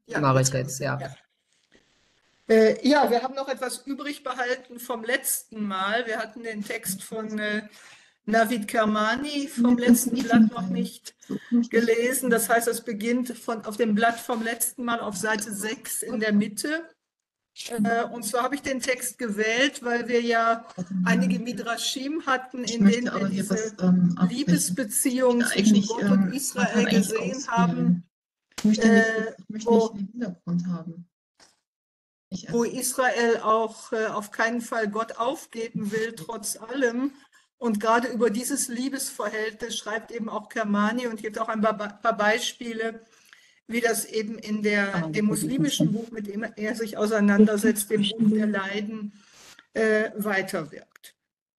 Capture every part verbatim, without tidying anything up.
Ja, Mache jetzt ich kann ich. jetzt, ja. Ja. Äh, ja, wir haben noch etwas übrig behalten vom letzten Mal. Wir hatten den Text von äh, Navid Kermani vom letzten Blatt noch nicht gelesen. Das heißt, es beginnt von, auf dem Blatt vom letzten Mal auf Seite sechs in der Mitte. Äh, und zwar habe ich den Text gewählt, weil wir ja einige Midrashim hatten, Ich in denen möchte wir aber hier was diese ähm, abbrechen. Ich Liebesbeziehung möchte zwischen eigentlich, Gott und ähm, man kann Israel eigentlich gesehen haben, auswählen. Ich möchte nicht, äh, ich möchte nicht wo, den Hintergrund haben. Ich, wo also, Israel auch äh, auf keinen Fall Gott aufgeben will, trotz allem. Und gerade über dieses Liebesverhältnis schreibt eben auch Kermani und gibt auch ein paar paar Beispiele, wie das eben in der, dem muslimischen Buch, mit dem er sich auseinandersetzt, dem Buch der Leiden, äh, weiterwirkt.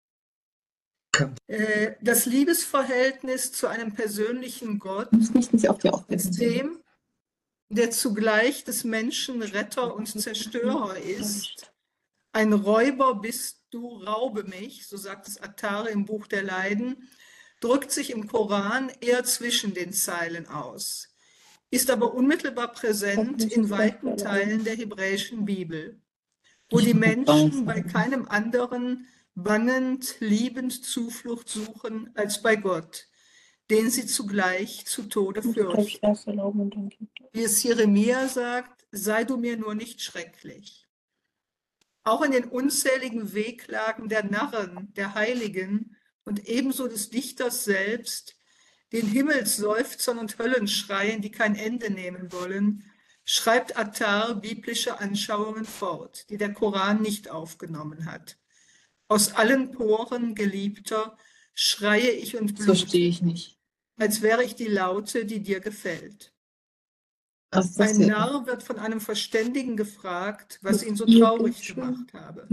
Äh, das Liebesverhältnis zu einem persönlichen Gott, nicht auf die Aufmerksamkeit. dem, der zugleich des Menschen Retter und Zerstörer ist. Ein Räuber bist du, raube mich, so sagt es Attar im Buch der Leiden, drückt sich im Koran eher zwischen den Zeilen aus, ist aber unmittelbar präsent in weiten Teilen der hebräischen Bibel, wo die Menschen bei keinem anderen bangend, liebend Zuflucht suchen als bei Gott, den sie zugleich zu Tode fürchten. Wie es Jeremia sagt, sei du mir nur nicht schrecklich. Auch in den unzähligen Wehklagen der Narren, der Heiligen und ebenso des Dichters selbst, den Himmelsseufzern und Höllenschreien, die kein Ende nehmen wollen, schreibt Attar biblische Anschauungen fort, die der Koran nicht aufgenommen hat. Aus allen Poren, Geliebter, schreie ich und Das verstehe blute, ich nicht. als wäre ich die Laute, die dir gefällt. Also das Ein hier, Narr wird von einem Verständigen gefragt, was ihn so traurig gemacht habe.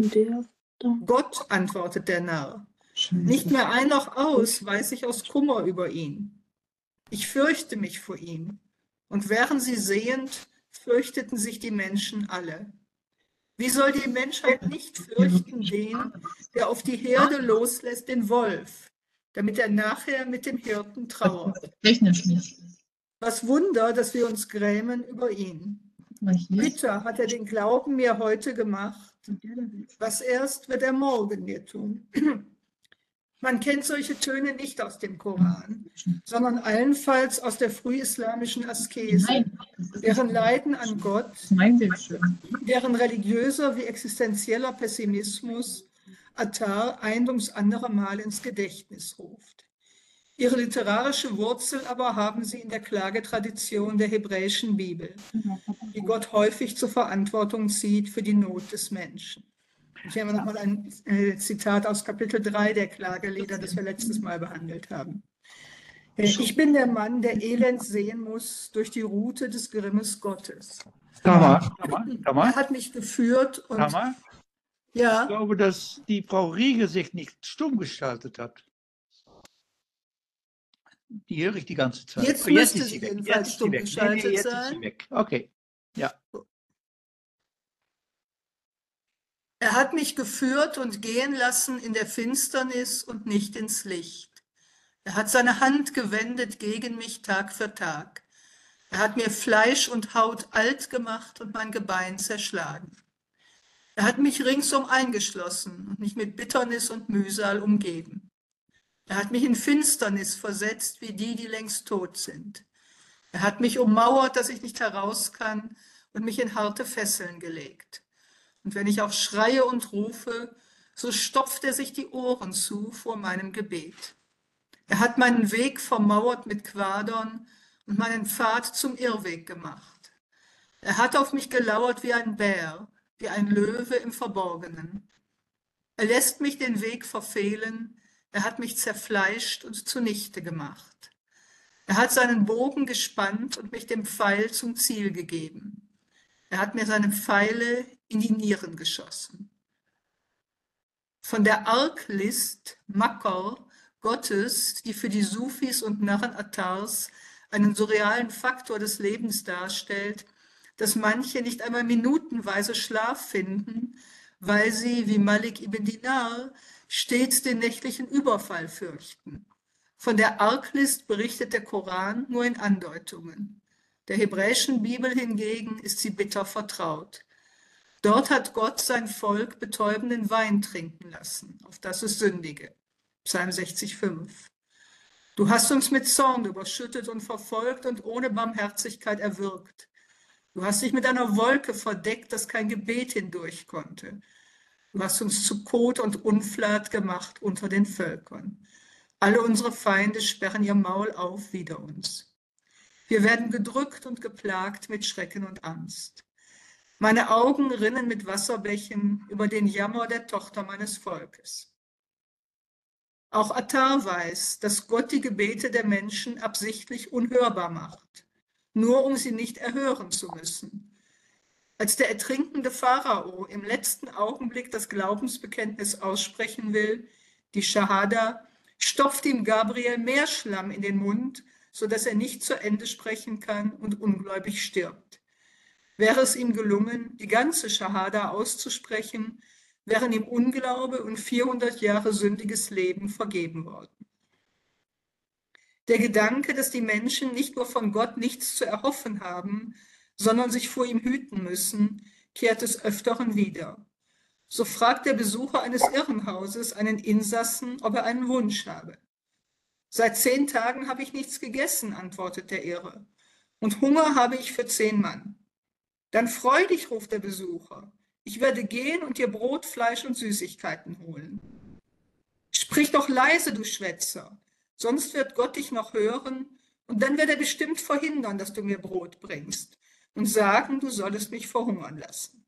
Gott, antwortet der Narr, nicht mehr ein noch aus, weiß ich aus Kummer über ihn. Ich fürchte mich vor ihm. Und wären sie sehend, fürchteten sich die Menschen alle. Wie soll die Menschheit nicht fürchten den, der auf die Herde loslässt, den Wolf, damit er nachher mit dem Hirten trauert? technisch nicht. Was Wunder, dass wir uns grämen über ihn. Bitter hat er den Glauben mir heute gemacht. Was erst wird er morgen mir tun. Man kennt solche Töne nicht aus dem Koran, sondern allenfalls aus der frühislamischen Askese, deren Leiden an Gott, Mein Bildschirm. deren religiöser wie existenzieller Pessimismus Attar ein ums andere Mal ins Gedächtnis ruft. Ihre literarische Wurzel aber haben sie in der Klagetradition der hebräischen Bibel, die Gott häufig zur Verantwortung zieht für die Not des Menschen. Und hier haben wir nochmal ein äh, Zitat aus Kapitel drei der Klagelieder, das wir letztes Mal behandelt haben. Äh, ich bin der Mann, der Elend sehen muss durch die Rute des Grimmes Gottes. Tamar, Tamar, Tamar, Er hat mich geführt und Tamar, ich ja, glaube, dass die Frau Riege sich nicht stumm geschaltet hat. Die höre ich die ganze Zeit. jetzt Oh, jetzt müsste ist sie sie weg. jedenfalls Jetzt ist sie stumm weg. Nee, nee, geschaltet jetzt ist sie sein. weg. Okay. Ja. Er hat mich geführt und gehen lassen in der Finsternis und nicht ins Licht. Er hat seine Hand gewendet gegen mich Tag für Tag. Er hat mir Fleisch und Haut alt gemacht und mein Gebein zerschlagen. Er hat mich ringsum eingeschlossen und mich mit Bitternis und Mühsal umgeben. Er hat mich in Finsternis versetzt, wie die, die längst tot sind. Er hat mich ummauert, dass ich nicht heraus kann, und mich in harte Fesseln gelegt. Und wenn ich auch schreie und rufe, so stopft er sich die Ohren zu vor meinem Gebet. Er hat meinen Weg vermauert mit Quadern und meinen Pfad zum Irrweg gemacht. Er hat auf mich gelauert wie ein Bär, wie ein Löwe im Verborgenen. Er lässt mich den Weg verfehlen, er hat mich zerfleischt und zunichte gemacht. Er hat seinen Bogen gespannt und mich dem Pfeil zum Ziel gegeben. Er hat mir seine Pfeile in die Nieren geschossen. Von der Arglist, Makar, Gottes, die für die Sufis und Narren Attars einen surrealen Faktor des Lebens darstellt, dass manche nicht einmal minutenweise Schlaf finden, weil sie, wie Malik ibn Dinar, stets den nächtlichen Überfall fürchten. Von der Arglist berichtet der Koran nur in Andeutungen. Der hebräischen Bibel hingegen ist sie bitter vertraut. Dort hat Gott sein Volk betäubenden Wein trinken lassen, auf das es sündige. Psalm sechzig, fünf. Du hast uns mit Zorn überschüttet und verfolgt und ohne Barmherzigkeit erwürgt. Du hast dich mit einer Wolke verdeckt, dass kein Gebet hindurch konnte. Du hast uns zu Kot und Unflat gemacht unter den Völkern. Alle unsere Feinde sperren ihr Maul auf wider uns. Wir werden gedrückt und geplagt mit Schrecken und Angst. Meine Augen rinnen mit Wasserbächen über den Jammer der Tochter meines Volkes. Auch Attar weiß, dass Gott die Gebete der Menschen absichtlich unhörbar macht, nur um sie nicht erhören zu müssen. Als der ertrinkende Pharao im letzten Augenblick das Glaubensbekenntnis aussprechen will, die Schahada, stopft ihm Gabriel mehr Schlamm in den Mund, sodass er nicht zu Ende sprechen kann und ungläubig stirbt. Wäre es ihm gelungen, die ganze Schahada auszusprechen, wären ihm Unglaube und vierhundert Jahre sündiges Leben vergeben worden. Der Gedanke, dass die Menschen nicht nur von Gott nichts zu erhoffen haben, sondern sich vor ihm hüten müssen, kehrt des Öfteren wieder. So fragt der Besucher eines Irrenhauses einen Insassen, ob er einen Wunsch habe. Seit zehn Tagen habe ich nichts gegessen, antwortet der Irre, und Hunger habe ich für zehn Mann. Dann freu dich, ruft der Besucher. Ich werde gehen und dir Brot, Fleisch und Süßigkeiten holen. Sprich doch leise, du Schwätzer, sonst wird Gott dich noch hören, und dann wird er bestimmt verhindern, dass du mir Brot bringst, und sagen, du sollest mich verhungern lassen.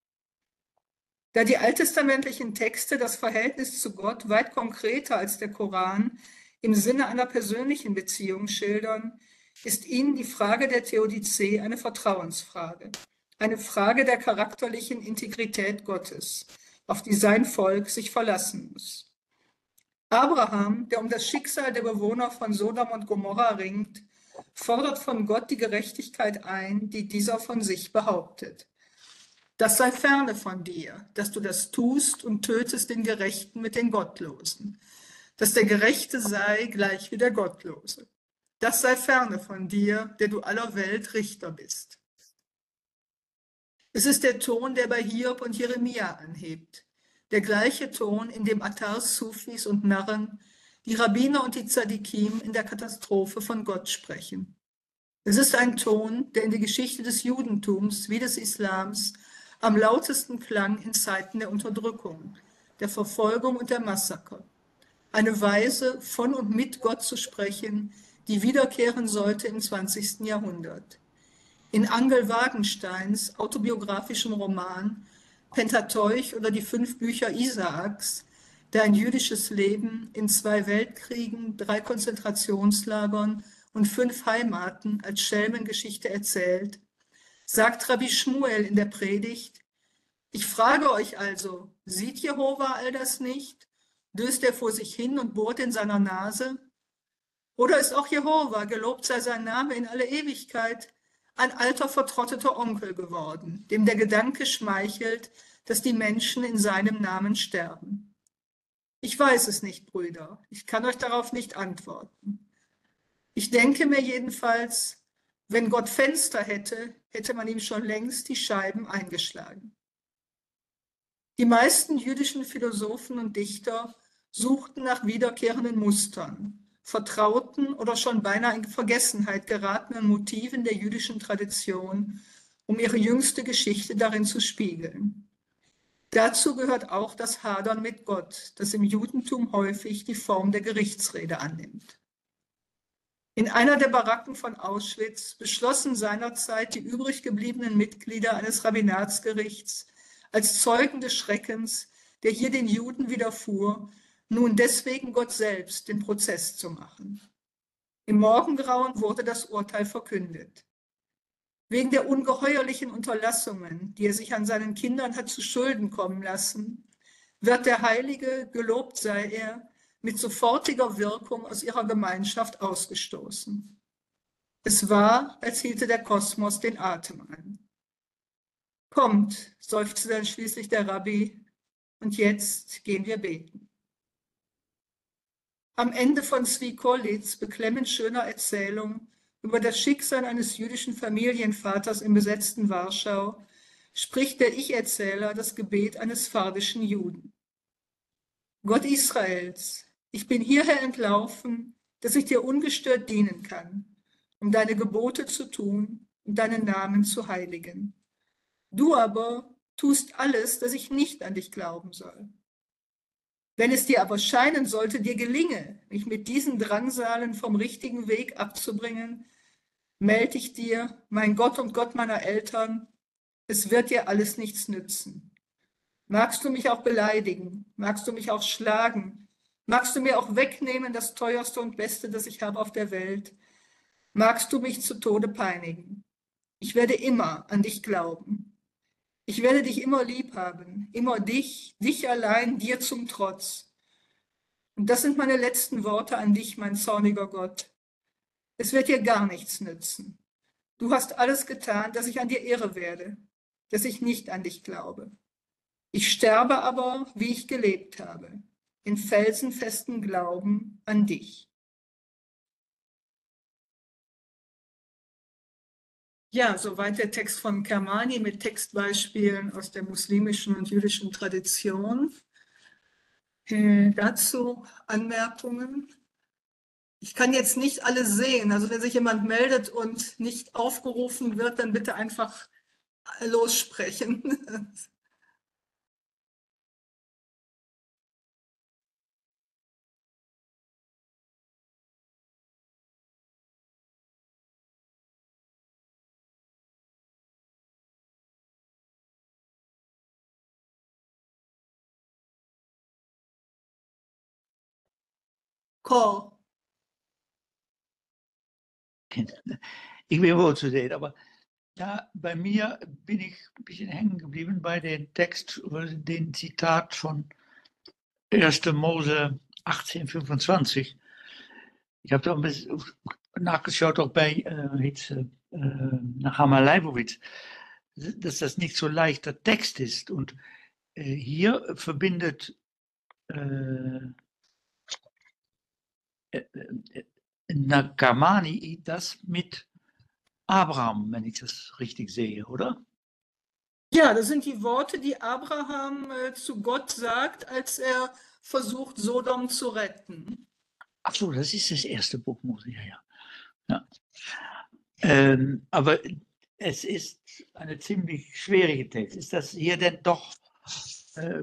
Da die alttestamentlichen Texte das Verhältnis zu Gott weit konkreter als der Koran im Sinne einer persönlichen Beziehung schildern, ist ihnen die Frage der Theodizee eine Vertrauensfrage, eine Frage der charakterlichen Integrität Gottes, auf die sein Volk sich verlassen muss. Abraham, der um das Schicksal der Bewohner von Sodom und Gomorra ringt, fordert von Gott die Gerechtigkeit ein, die dieser von sich behauptet. Das sei ferne von dir, dass du das tust und tötest den Gerechten mit den Gottlosen, dass der Gerechte sei gleich wie der Gottlose. Das sei ferne von dir, der du aller Welt Richter bist. Es ist der Ton, der bei Hiob und Jeremia anhebt, der gleiche Ton, in dem Attars Sufis und Narren, die Rabbiner und die Tzadikim in der Katastrophe von Gott sprechen. Es ist ein Ton, der in die Geschichte des Judentums wie des Islams am lautesten klang in Zeiten der Unterdrückung, der Verfolgung und der Massaker. Eine Weise, von und mit Gott zu sprechen, die wiederkehren sollte im zwanzigsten Jahrhundert. In Angel Wagensteins autobiografischem Roman Pentateuch oder die fünf Bücher Isaaks, der ein jüdisches Leben in zwei Weltkriegen, drei Konzentrationslagern und fünf Heimaten als Schelmengeschichte erzählt, sagt Rabbi Shmuel in der Predigt: Ich frage euch also, sieht Jehova all das nicht? Döst er vor sich hin und bohrt in seiner Nase? Oder ist auch Jehova, gelobt sei sein Name in alle Ewigkeit, ein alter, vertrotteter Onkel geworden, dem der Gedanke schmeichelt, dass die Menschen in seinem Namen sterben? Ich weiß es nicht, Brüder. Ich kann euch darauf nicht antworten. Ich denke mir jedenfalls, wenn Gott Fenster hätte, hätte man ihm schon längst die Scheiben eingeschlagen. Die meisten jüdischen Philosophen und Dichter suchten nach wiederkehrenden Mustern, vertrauten oder schon beinahe in Vergessenheit geratenen Motiven der jüdischen Tradition, um ihre jüngste Geschichte darin zu spiegeln. Dazu gehört auch das Hadern mit Gott, das im Judentum häufig die Form der Gerichtsrede annimmt. In einer der Baracken von Auschwitz beschlossen seinerzeit die übrig gebliebenen Mitglieder eines Rabbinatsgerichts als Zeugen des Schreckens, der hier den Juden widerfuhr, nun deswegen Gott selbst den Prozess zu machen. Im Morgengrauen wurde das Urteil verkündet. Wegen der ungeheuerlichen Unterlassungen, die er sich an seinen Kindern hat zu Schulden kommen lassen, wird der Heilige, gelobt sei er, mit sofortiger Wirkung aus ihrer Gemeinschaft ausgestoßen. Es war, als hielte der Kosmos den Atem an. Kommt, seufzte dann schließlich der Rabbi, und jetzt gehen wir beten. Am Ende von Zvi Kolitz beklemmend schöner Erzählung über das Schicksal eines jüdischen Familienvaters im besetzten Warschau spricht der Ich-Erzähler das Gebet eines sphardischen Juden. Gott Israels, ich bin hierher entlaufen, dass ich dir ungestört dienen kann, um deine Gebote zu tun und deinen Namen zu heiligen. Du aber tust alles, dass ich nicht an dich glauben soll. Wenn es dir aber scheinen sollte, dir gelinge, mich mit diesen Drangsalen vom richtigen Weg abzubringen, melde ich dir, mein Gott und Gott meiner Eltern, es wird dir alles nichts nützen. Magst du mich auch beleidigen, magst du mich auch schlagen, magst du mir auch wegnehmen das teuerste und beste, das ich habe auf der Welt, magst du mich zu Tode peinigen. Ich werde immer an dich glauben. Ich werde dich immer lieb haben, immer dich, dich allein, dir zum Trotz. Und das sind meine letzten Worte an dich, mein zorniger Gott. Es wird dir gar nichts nützen. Du hast alles getan, dass ich an dir irre werde, dass ich nicht an dich glaube. Ich sterbe aber, wie ich gelebt habe, in felsenfestem Glauben an dich. Ja, soweit der Text von Kermani mit Textbeispielen aus der muslimischen und jüdischen Tradition. Äh, dazu Anmerkungen. Ich kann jetzt nicht alles sehen. Also wenn sich jemand meldet und nicht aufgerufen wird, dann bitte einfach lossprechen. Call. Ich bin wohl zu sehen, aber ja, bei mir bin ich ein bisschen hängen geblieben bei dem Text, den Zitat von erster Mose achtzehn fünfundzwanzig. Ich habe da ein bisschen nachgeschaut, auch bei äh, jetzt, äh, Nachama Leibowitz, dass das nicht so leichter Text ist. Und äh, hier verbindet äh, äh, äh, Nagamani das mit Abraham, wenn ich das richtig sehe, oder? Ja, das sind die Worte, die Abraham äh, zu Gott sagt, als er versucht, Sodom zu retten. Ach so, das ist das erste Buch Mose, ja, ja. ja. Ähm, aber es ist eine ziemlich schwierige Text. Ist das hier denn doch äh,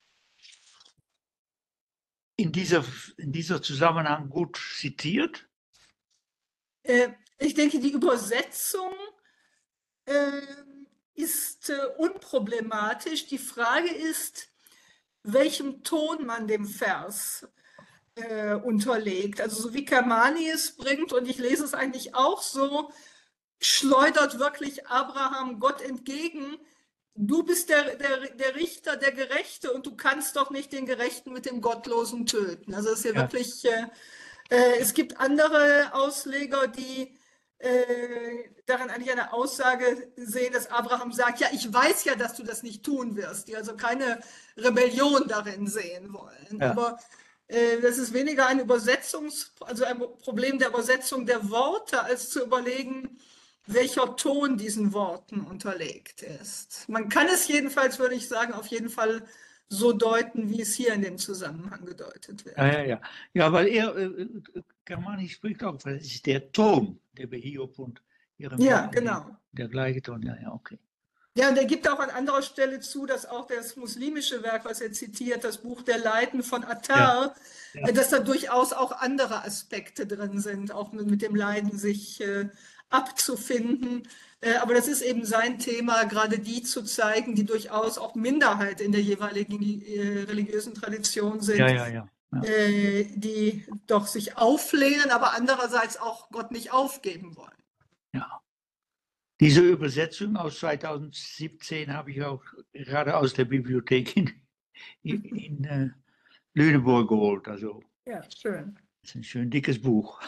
in, dieser, in dieser Zusammenhang gut zitiert? Äh, ich denke, die Übersetzung äh, ist äh, unproblematisch. Die Frage ist, welchem Ton man dem Vers äh, unterlegt. Also so wie Kermani es bringt, und ich lese es eigentlich auch so, schleudert wirklich Abraham Gott entgegen. Du bist der, der, der Richter, der Gerechte, und du kannst doch nicht den Gerechten mit dem Gottlosen töten. Also es ist hier Ja. wirklich, äh, äh, es gibt andere Ausleger, die äh, darin eigentlich eine Aussage sehen, dass Abraham sagt, ja, ich weiß ja, dass du das nicht tun wirst, die also keine Rebellion darin sehen wollen. Ja. Aber äh, das ist weniger ein Übersetzungs, also ein Problem der Übersetzung der Worte, als zu überlegen, welcher Ton diesen Worten unterlegt ist. Man kann es jedenfalls, würde ich sagen, auf jeden Fall so deuten, wie es hier in dem Zusammenhang gedeutet wird. Ja, ja, ja. Ja, weil er, äh, Germani spricht auch, weil es ist der Ton, der bei Hiob und ihrem Ja, Sohn, genau. der gleiche Ton, ja, ja, okay. Ja, und er gibt auch an anderer Stelle zu, dass auch das muslimische Werk, was er zitiert, das Buch der Leiden von Attar, Ja, ja. äh, dass da durchaus auch andere Aspekte drin sind, auch mit, mit dem Leiden sich äh, abzufinden. Äh, aber das ist eben sein Thema, gerade die zu zeigen, die durchaus auch Minderheit in der jeweiligen äh, religiösen Tradition sind, Ja, ja, ja. ja. äh, die doch sich auflehnen, aber andererseits auch Gott nicht aufgeben wollen. ja. Diese Übersetzung aus zweitausendsiebzehn habe ich auch gerade aus der Bibliothek in, in, in äh, Lüneburg geholt. Also, Ja, schön. das ist ein schön dickes Buch.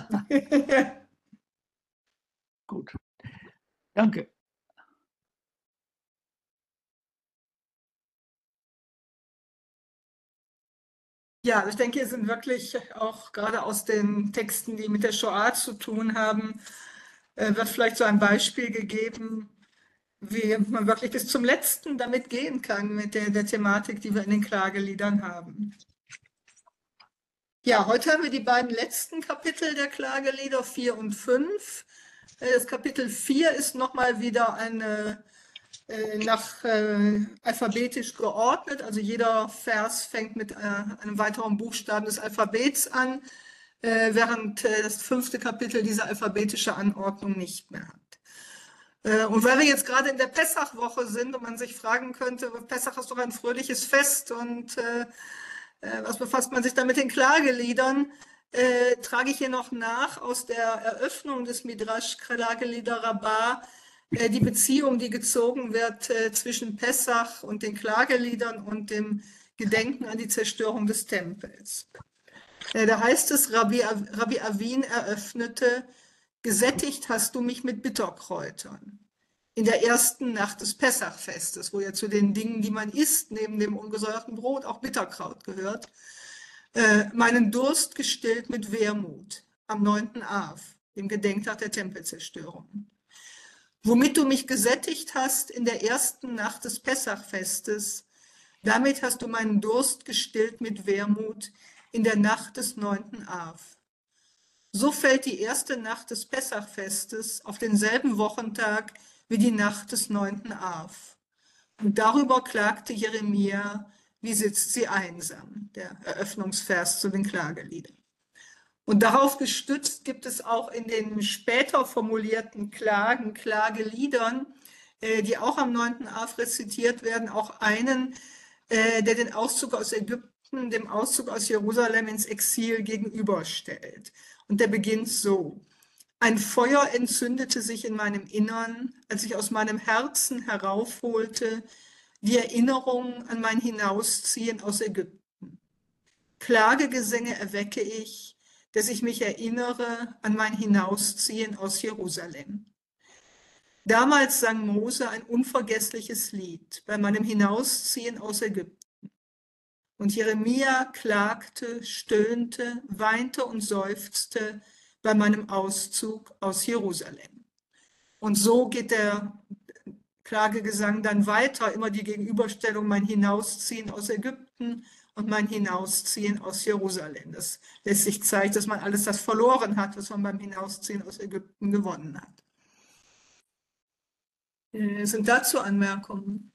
Gut. Danke. Ja, also ich denke, hier sind wirklich auch gerade aus den Texten, die mit der Shoah zu tun haben, äh, wird vielleicht so ein Beispiel gegeben, wie man wirklich bis zum Letzten damit gehen kann, mit der, der Thematik, die wir in den Klageliedern haben. Ja, heute haben wir die beiden letzten Kapitel der Klagelieder, vier und fünf. Äh, Das Kapitel vier ist nochmal wieder eine äh, nach äh, alphabetisch geordnet. Also jeder Vers fängt mit äh, einem weiteren Buchstaben des Alphabets an, äh, während äh, das fünfte Kapitel diese alphabetische Anordnung nicht mehr hat. Äh, und weil wir jetzt gerade in der Pessachwoche sind und man sich fragen könnte, Pessach ist doch ein fröhliches Fest und äh, äh, was befasst man sich da mit den Klageliedern, äh, trage ich hier noch nach aus der Eröffnung des Midrash Klagelieder Rabbah, äh, die Beziehung, die gezogen wird äh, zwischen Pessach und den Klageliedern und dem Gedenken an die Zerstörung des Tempels. Äh, da heißt es, Rabbi, Rabbi Avin eröffnete, gesättigt hast du mich mit Bitterkräutern. In der ersten Nacht des Pessachfestes, wo ja zu den Dingen, die man isst, neben dem ungesäuerten Brot auch Bitterkraut gehört, äh, meinen Durst gestillt mit Wermut am neunten Av, dem Gedenktag der Tempelzerstörung. Womit du mich gesättigt hast in der ersten Nacht des Pessachfestes, damit hast du meinen Durst gestillt mit Wermut in der Nacht des neunten Av. So fällt die erste Nacht des Pessachfestes auf denselben Wochentag wie die Nacht des neunten Av. Und darüber klagte Jeremia, wie sitzt sie einsam, der Eröffnungsvers zu den Klageliedern. Und darauf gestützt gibt es auch in den später formulierten Klagen, Klageliedern, äh, die auch am neunten Av rezitiert werden, auch einen, äh, der den Auszug aus Ägypten dem Auszug aus Jerusalem ins Exil gegenüberstellt. Und der beginnt so. Ein Feuer entzündete sich in meinem Innern, als ich aus meinem Herzen heraufholte die Erinnerung an mein Hinausziehen aus Ägypten. Klagegesänge erwecke ich, dass ich mich erinnere an mein Hinausziehen aus Jerusalem. Damals sang Mose ein unvergessliches Lied bei meinem Hinausziehen aus Ägypten. Und Jeremia klagte, stöhnte, weinte und seufzte bei meinem Auszug aus Jerusalem. Und so geht der Klagegesang dann weiter, immer die Gegenüberstellung, mein Hinausziehen aus Ägypten und mein Hinausziehen aus Jerusalem. Das lässt sich zeigen, dass man alles das verloren hat, was man beim Hinausziehen aus Ägypten gewonnen hat. Äh, sind dazu Anmerkungen?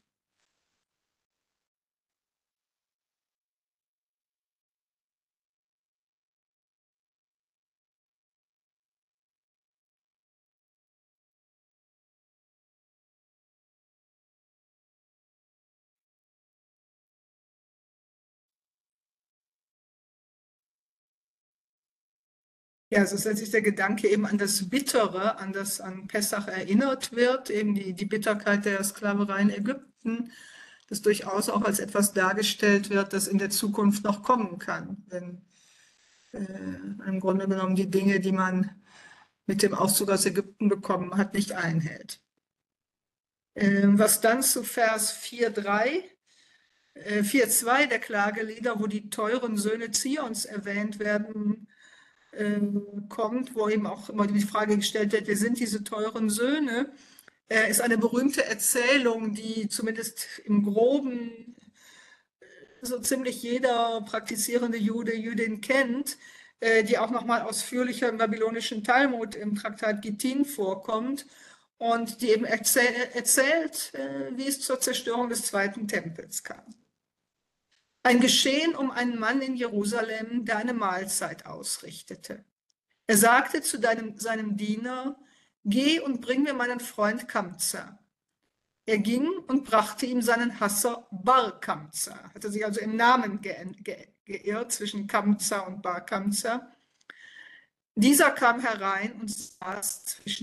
Ja, es ist letztlich der Gedanke eben an das Bittere, an das an Pessach erinnert wird, eben die, die Bitterkeit der Sklaverei in Ägypten, das durchaus auch als etwas dargestellt wird, das in der Zukunft noch kommen kann, wenn äh, im Grunde genommen die Dinge, die man mit dem Auszug aus Ägypten bekommen hat, nicht einhält. Äh, was dann zu Vers vier Punkt drei, äh, vier Punkt zwei der Klagelieder, wo die teuren Söhne Zions erwähnt werden, kommt, wo eben auch immer die Frage gestellt wird, wer sind diese teuren Söhne, äh, ist eine berühmte Erzählung, die zumindest im Groben so ziemlich jeder praktizierende Jude, Jüdin kennt, äh, die auch nochmal ausführlicher im babylonischen Talmud im Traktat Gittin vorkommt und die eben erzähl erzählt, äh, wie es zur Zerstörung des zweiten Tempels kam. Ein Geschehen um einen Mann in Jerusalem, der eine Mahlzeit ausrichtete. Er sagte zu deinem, seinem Diener, geh und bring mir meinen Freund Kamza. Er ging und brachte ihm seinen Hasser Bar Kamza, hatte sich also im Namen ge ge geirrt zwischen Kamza und Bar Kamza. Dieser kam herein und saß zwischen.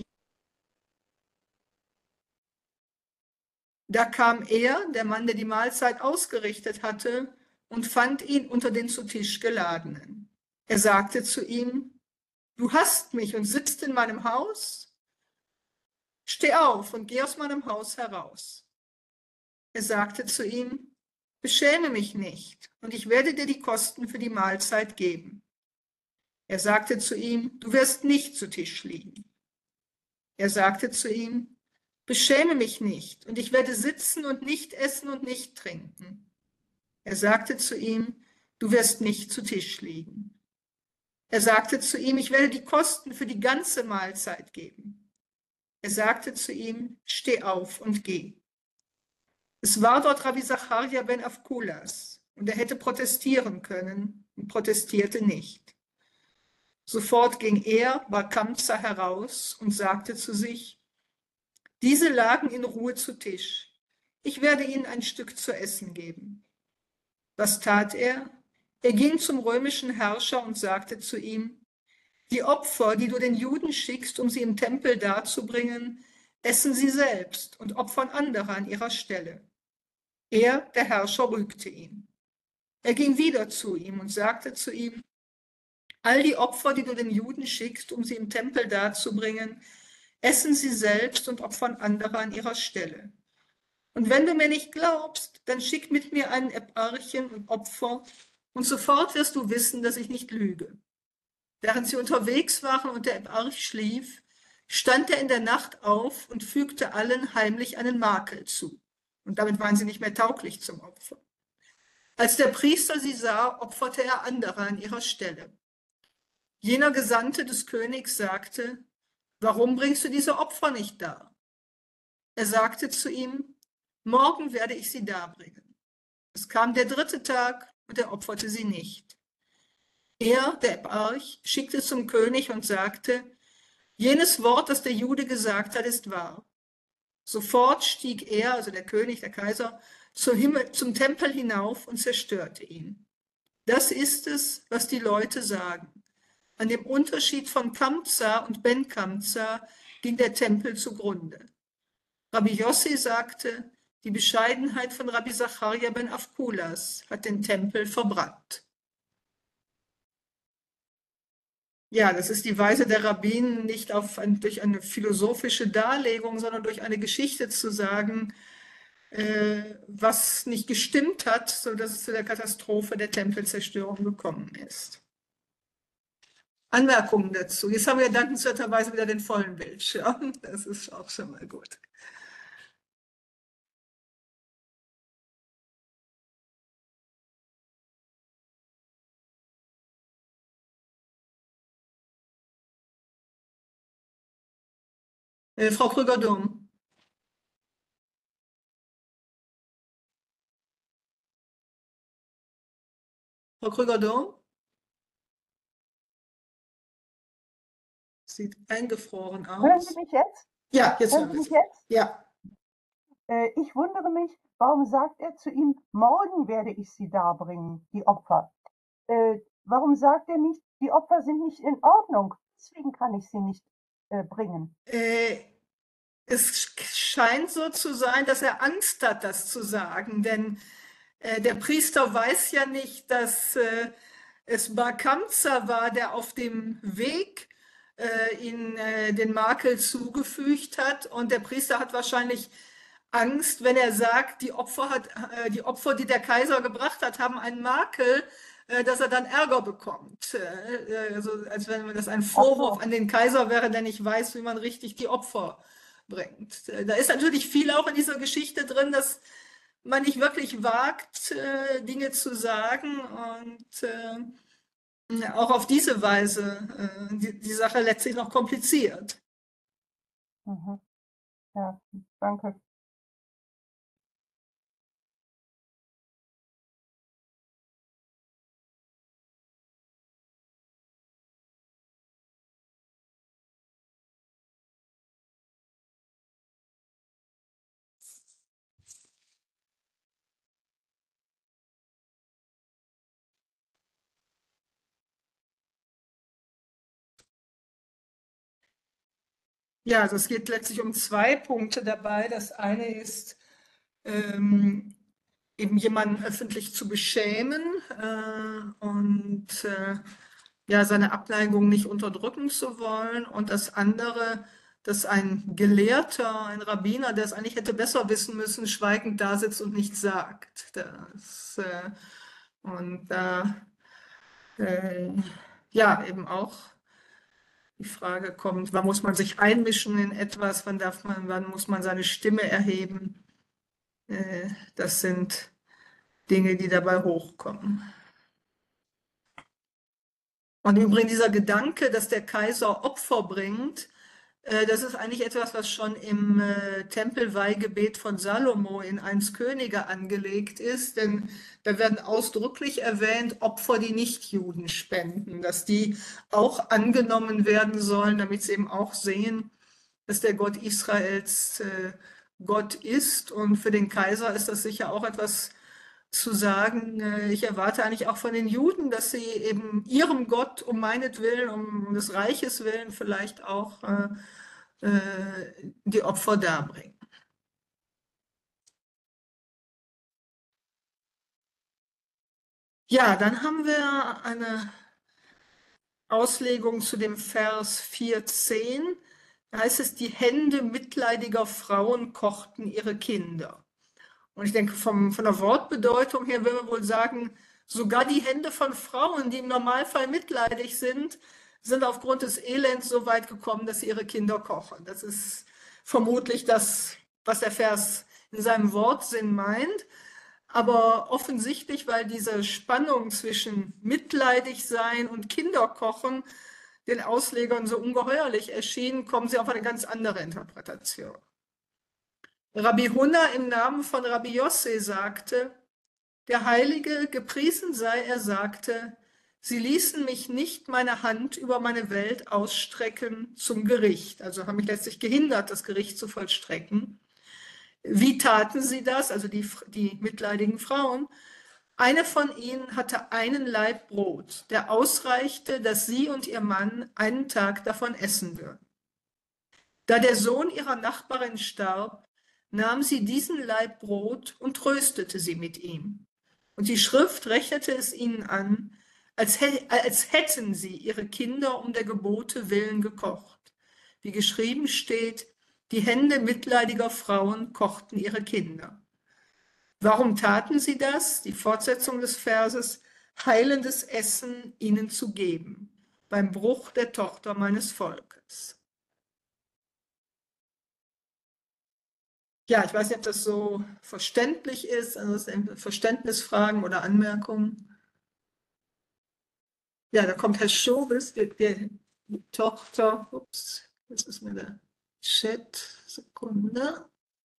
Da kam er, der Mann, der die Mahlzeit ausgerichtet hatte, und fand ihn unter den zu Tisch geladenen. Er sagte zu ihm, du hast mich und sitzt in meinem Haus? Steh auf und geh aus meinem Haus heraus. Er sagte zu ihm, beschäme mich nicht, und ich werde dir die Kosten für die Mahlzeit geben. Er sagte zu ihm, du wirst nicht zu Tisch liegen. Er sagte zu ihm, beschäme mich nicht, und ich werde sitzen und nicht essen und nicht trinken. Er sagte zu ihm, du wirst nicht zu Tisch liegen. Er sagte zu ihm, ich werde die Kosten für die ganze Mahlzeit geben. Er sagte zu ihm, steh auf und geh. Es war dort Rabbi Zacharja ben Avkulas, und er hätte protestieren können und protestierte nicht. Sofort ging er, Bar Kamza, heraus und sagte zu sich, diese lagen in Ruhe zu Tisch. Ich werde ihnen ein Stück zu essen geben. Was tat er? Er ging zum römischen Herrscher und sagte zu ihm, die Opfer, die du den Juden schickst, um sie im Tempel darzubringen, essen sie selbst und opfern andere an ihrer Stelle. Er, der Herrscher, rügte ihn. Er ging wieder zu ihm und sagte zu ihm, all die Opfer, die du den Juden schickst, um sie im Tempel darzubringen, essen sie selbst und opfern andere an ihrer Stelle. Und wenn du mir nicht glaubst, dann schick mit mir einen Eparchen und Opfer, und sofort wirst du wissen, dass ich nicht lüge. Während sie unterwegs waren und der Eparch schlief, stand er in der Nacht auf und fügte allen heimlich einen Makel zu. Und damit waren sie nicht mehr tauglich zum Opfer. Als der Priester sie sah, opferte er andere an ihrer Stelle. Jener Gesandte des Königs sagte, warum bringst du diese Opfer nicht dar? Er sagte zu ihm, morgen werde ich sie darbringen. Es kam der dritte Tag und er opferte sie nicht. Er, der Eparch, schickte zum König und sagte, jenes Wort, das der Jude gesagt hat, ist wahr. Sofort stieg er, also der König, der Kaiser, zum, Himmel, zum Tempel hinauf und zerstörte ihn. Das ist es, was die Leute sagen. An dem Unterschied von Kamza und Ben Kamza ging der Tempel zugrunde. Rabbi Yossi sagte, die Bescheidenheit von Rabbi Zacharja ben Avkulas hat den Tempel verbrannt. Ja, das ist die Weise der Rabbinen, nicht auf ein, durch eine philosophische Darlegung, sondern durch eine Geschichte zu sagen, äh, was nicht gestimmt hat, sodass es zu der Katastrophe der Tempelzerstörung gekommen ist. Anmerkungen dazu. Jetzt haben wir dankenswerterweise wieder den vollen Bildschirm. Das ist auch schon mal gut. Äh, Frau Krüger-Dom. Frau Krüger-Dom? Sieht eingefroren aus. Hören Sie mich jetzt? Ja, jetzt Hören hören Sie wir mich Sie. jetzt? Ja. Äh, ich wundere mich, warum sagt er zu ihm, morgen werde ich sie darbringen, die Opfer? Äh, warum sagt er nicht, die Opfer sind nicht in Ordnung, deswegen kann ich sie nicht äh, bringen? Äh, es scheint so zu sein, dass er Angst hat, das zu sagen, denn äh, der Priester weiß ja nicht, dass äh, es Bar Kamza war, der auf dem Weg äh, ihn äh, den Makel zugefügt hat, und der Priester hat wahrscheinlich Angst, wenn er sagt, die Opfer, hat, äh, die Opfer, die der Kaiser gebracht hat, haben einen Makel, äh, dass er dann Ärger bekommt. Äh, also, als wenn das ein Vorwurf so. an den Kaiser wäre, der nicht weiß, wie man richtig die Opfer bringt. Äh, da ist natürlich viel auch in dieser Geschichte drin, dass man nicht wirklich wagt, äh, Dinge zu sagen, und äh, auch auf diese Weise äh, die, die Sache letztlich noch kompliziert. Mhm. Ja, danke. Ja, also es geht letztlich um zwei Punkte dabei. Das eine ist, ähm, eben jemanden öffentlich zu beschämen äh, und äh, ja, seine Abneigung nicht unterdrücken zu wollen. Und das andere, dass ein Gelehrter, ein Rabbiner, der es eigentlich hätte besser wissen müssen, schweigend da sitzt und nichts sagt. Das, äh, und da, äh, ja, eben auch die Frage kommt, wann muss man sich einmischen in etwas, wann darf man, wann muss man seine Stimme erheben? Äh, das sind Dinge, die dabei hochkommen. Und übrigens dieser Gedanke, dass der Kaiser Opfer bringt, äh, das ist eigentlich etwas, was schon im äh, Tempelweihgebet von Salomo in eins Könige angelegt ist, denn da werden ausdrücklich erwähnt Opfer, die Nichtjuden spenden, dass die auch angenommen werden sollen, damit sie eben auch sehen, dass der Gott Israels äh, Gott ist. Und für den Kaiser ist das sicher auch etwas zu sagen, äh, ich erwarte eigentlich auch von den Juden, dass sie eben ihrem Gott um meinetwillen, um des Reiches willen vielleicht auch äh, äh, die Opfer darbringen. Ja, dann haben wir eine Auslegung zu dem Vers vier zehn. Da heißt es, die Hände mitleidiger Frauen kochten ihre Kinder. Und ich denke, vom, von der Wortbedeutung her würden wir wohl sagen, sogar die Hände von Frauen, die im Normalfall mitleidig sind, sind aufgrund des Elends so weit gekommen, dass sie ihre Kinder kochen. Das ist vermutlich das, was der Vers in seinem Wortsinn meint. Aber offensichtlich, weil diese Spannung zwischen mitleidig sein und Kinderkochen den Auslegern so ungeheuerlich erschien, kommen sie auf eine ganz andere Interpretation. Rabbi Huna im Namen von Rabbi Yosse sagte, der Heilige, gepriesen sei er, sagte, sie ließen mich nicht meine Hand über meine Welt ausstrecken zum Gericht, also haben mich letztlich gehindert, das Gericht zu vollstrecken. Wie taten sie das, also die, die mitleidigen Frauen? Eine von ihnen hatte einen Laib Brot, der ausreichte, dass sie und ihr Mann einen Tag davon essen würden. Da der Sohn ihrer Nachbarin starb, nahm sie diesen Laib Brot und tröstete sie mit ihm. Und die Schrift rechnete es ihnen an, als, als hätten sie ihre Kinder um der Gebote willen gekocht. Wie geschrieben steht, die Hände mitleidiger Frauen kochten ihre Kinder. Warum taten sie das? Die Fortsetzung des Verses, heilendes Essen ihnen zu geben, beim Bruch der Tochter meines Volkes. Ja, ich weiß nicht, ob das so verständlich ist, also Verständnisfragen oder Anmerkungen. Ja, da kommt Herr Schobes, die, die, die Tochter, ups, das ist mir der Chat, Sekunde.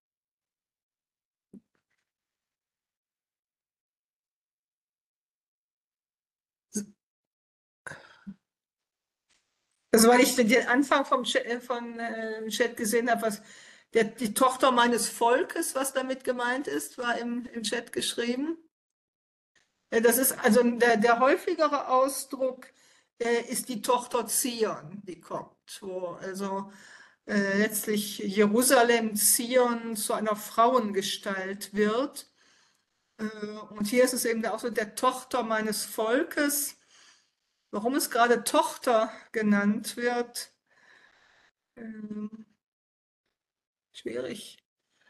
Also weil ich den Anfang vom Chat, von, äh, Chat gesehen habe, was der, die Tochter meines Volkes, was damit gemeint ist, war im, im Chat geschrieben. Äh, das ist also der, der häufigere Ausdruck äh, ist die Tochter Zion, die kommt, wo also äh, letztlich Jerusalem, Zion zu einer Frauengestalt wird. Äh, und hier ist es eben der Ausdruck der Tochter meines Volkes. Warum es gerade Tochter genannt wird, ähm, schwierig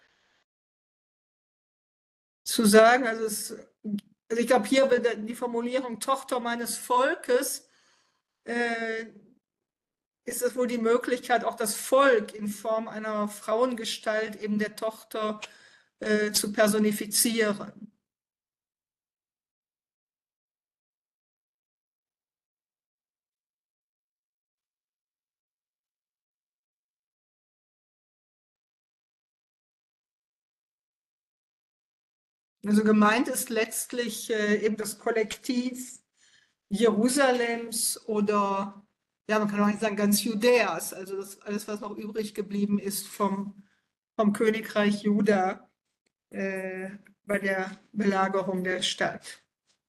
zu sagen. Also, es, also ich glaube, hier wird die Formulierung Tochter meines Volkes, äh, ist es wohl die Möglichkeit, auch das Volk in Form einer Frauengestalt eben der Tochter äh, zu personifizieren. Also gemeint ist letztlich äh, eben das Kollektiv Jerusalems oder, ja, man kann auch nicht sagen ganz Judäas, also das alles, was noch übrig geblieben ist vom, vom Königreich Juda äh, bei der Belagerung der Stadt.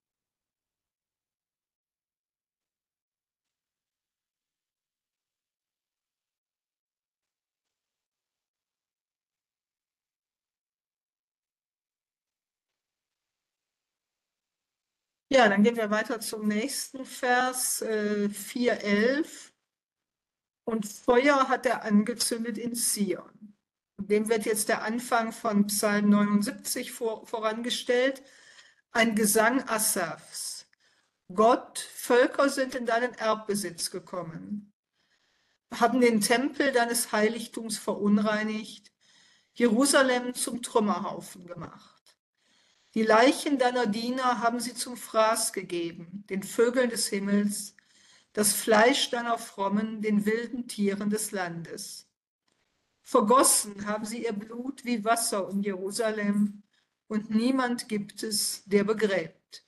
Ja, dann gehen wir weiter zum nächsten Vers, äh, vier elf. und Feuer hat er angezündet in Zion. Und dem wird jetzt der Anfang von Psalm neunundsiebzig vor, vorangestellt, ein Gesang Asafs. Gott, Völker sind in deinen Erbbesitz gekommen, haben den Tempel deines Heiligtums verunreinigt, Jerusalem zum Trümmerhaufen gemacht. Die Leichen deiner Diener haben sie zum Fraß gegeben, den Vögeln des Himmels, das Fleisch deiner Frommen, den wilden Tieren des Landes. Vergossen haben sie ihr Blut wie Wasser um Jerusalem, und niemand gibt es, der begräbt.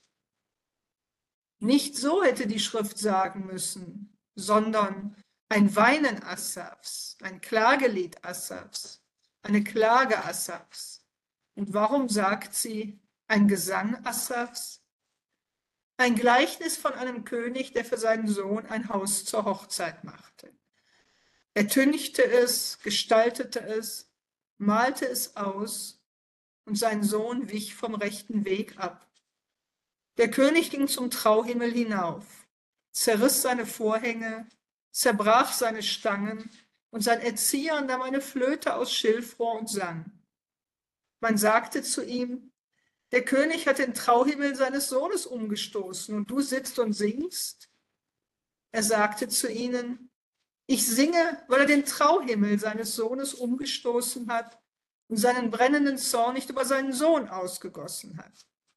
Nicht so hätte die Schrift sagen müssen, sondern ein Weinen Asafs, ein Klagelied Asafs, eine Klage Asafs. Und warum sagt sie ein Gesang Asafs? Ein Gleichnis von einem König, der für seinen Sohn ein Haus zur Hochzeit machte. Er tünchte es, gestaltete es, malte es aus, und sein Sohn wich vom rechten Weg ab. Der König ging zum Trauhimmel hinauf, zerriss seine Vorhänge, zerbrach seine Stangen, und sein Erzieher nahm eine Flöte aus Schilfrohr und sang. Man sagte zu ihm, der König hat den Trauhimmel seines Sohnes umgestoßen, und du sitzt und singst. Er sagte zu ihnen, ich singe, weil er den Trauhimmel seines Sohnes umgestoßen hat und seinen brennenden Zorn nicht über seinen Sohn ausgegossen hat.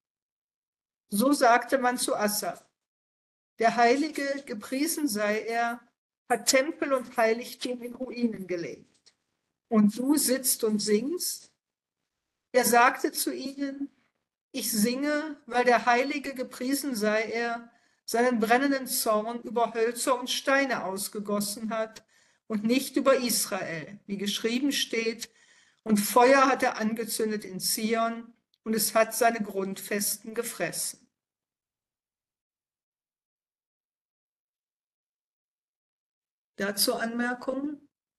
So sagte man zu Asaf, der Heilige, gepriesen sei er, hat Tempel und Heiligtum in Ruinen gelegt. Und du sitzt und singst. Er sagte zu ihnen, ich singe, weil der Heilige, gepriesen sei er, seinen brennenden Zorn über Hölzer und Steine ausgegossen hat und nicht über Israel, wie geschrieben steht, und Feuer hat er angezündet in Zion, und es hat seine Grundfesten gefressen. Dazu Anmerkungen?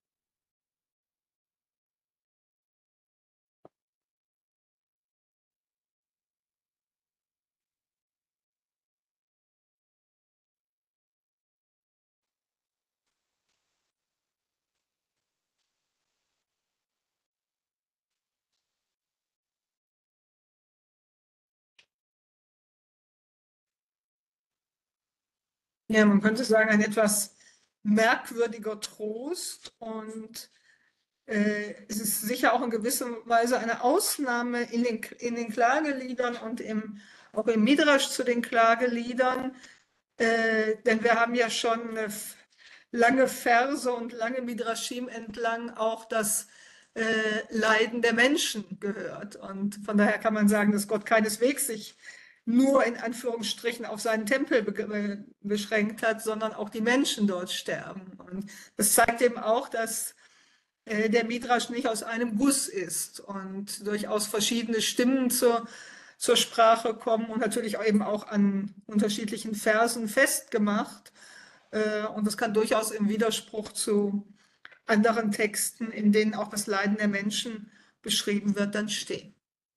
Ja, man könnte sagen, ein etwas merkwürdiger Trost, und äh, es ist sicher auch in gewisser Weise eine Ausnahme in den, in den Klageliedern und im, auch im Midrasch zu den Klageliedern, äh, denn wir haben ja schon äh, lange Verse und lange Midrashim entlang auch das äh, Leiden der Menschen gehört, und von daher kann man sagen, dass Gott keineswegs sich nur in Anführungsstrichen auf seinen Tempel be beschränkt hat, sondern auch die Menschen dort sterben. Und das zeigt eben auch, dass äh, der Midrasch nicht aus einem Guss ist und durchaus verschiedene Stimmen zur, zur Sprache kommen und natürlich auch eben auch an unterschiedlichen Versen festgemacht. Äh, und das kann durchaus im Widerspruch zu anderen Texten, in denen auch das Leiden der Menschen beschrieben wird, dann stehen.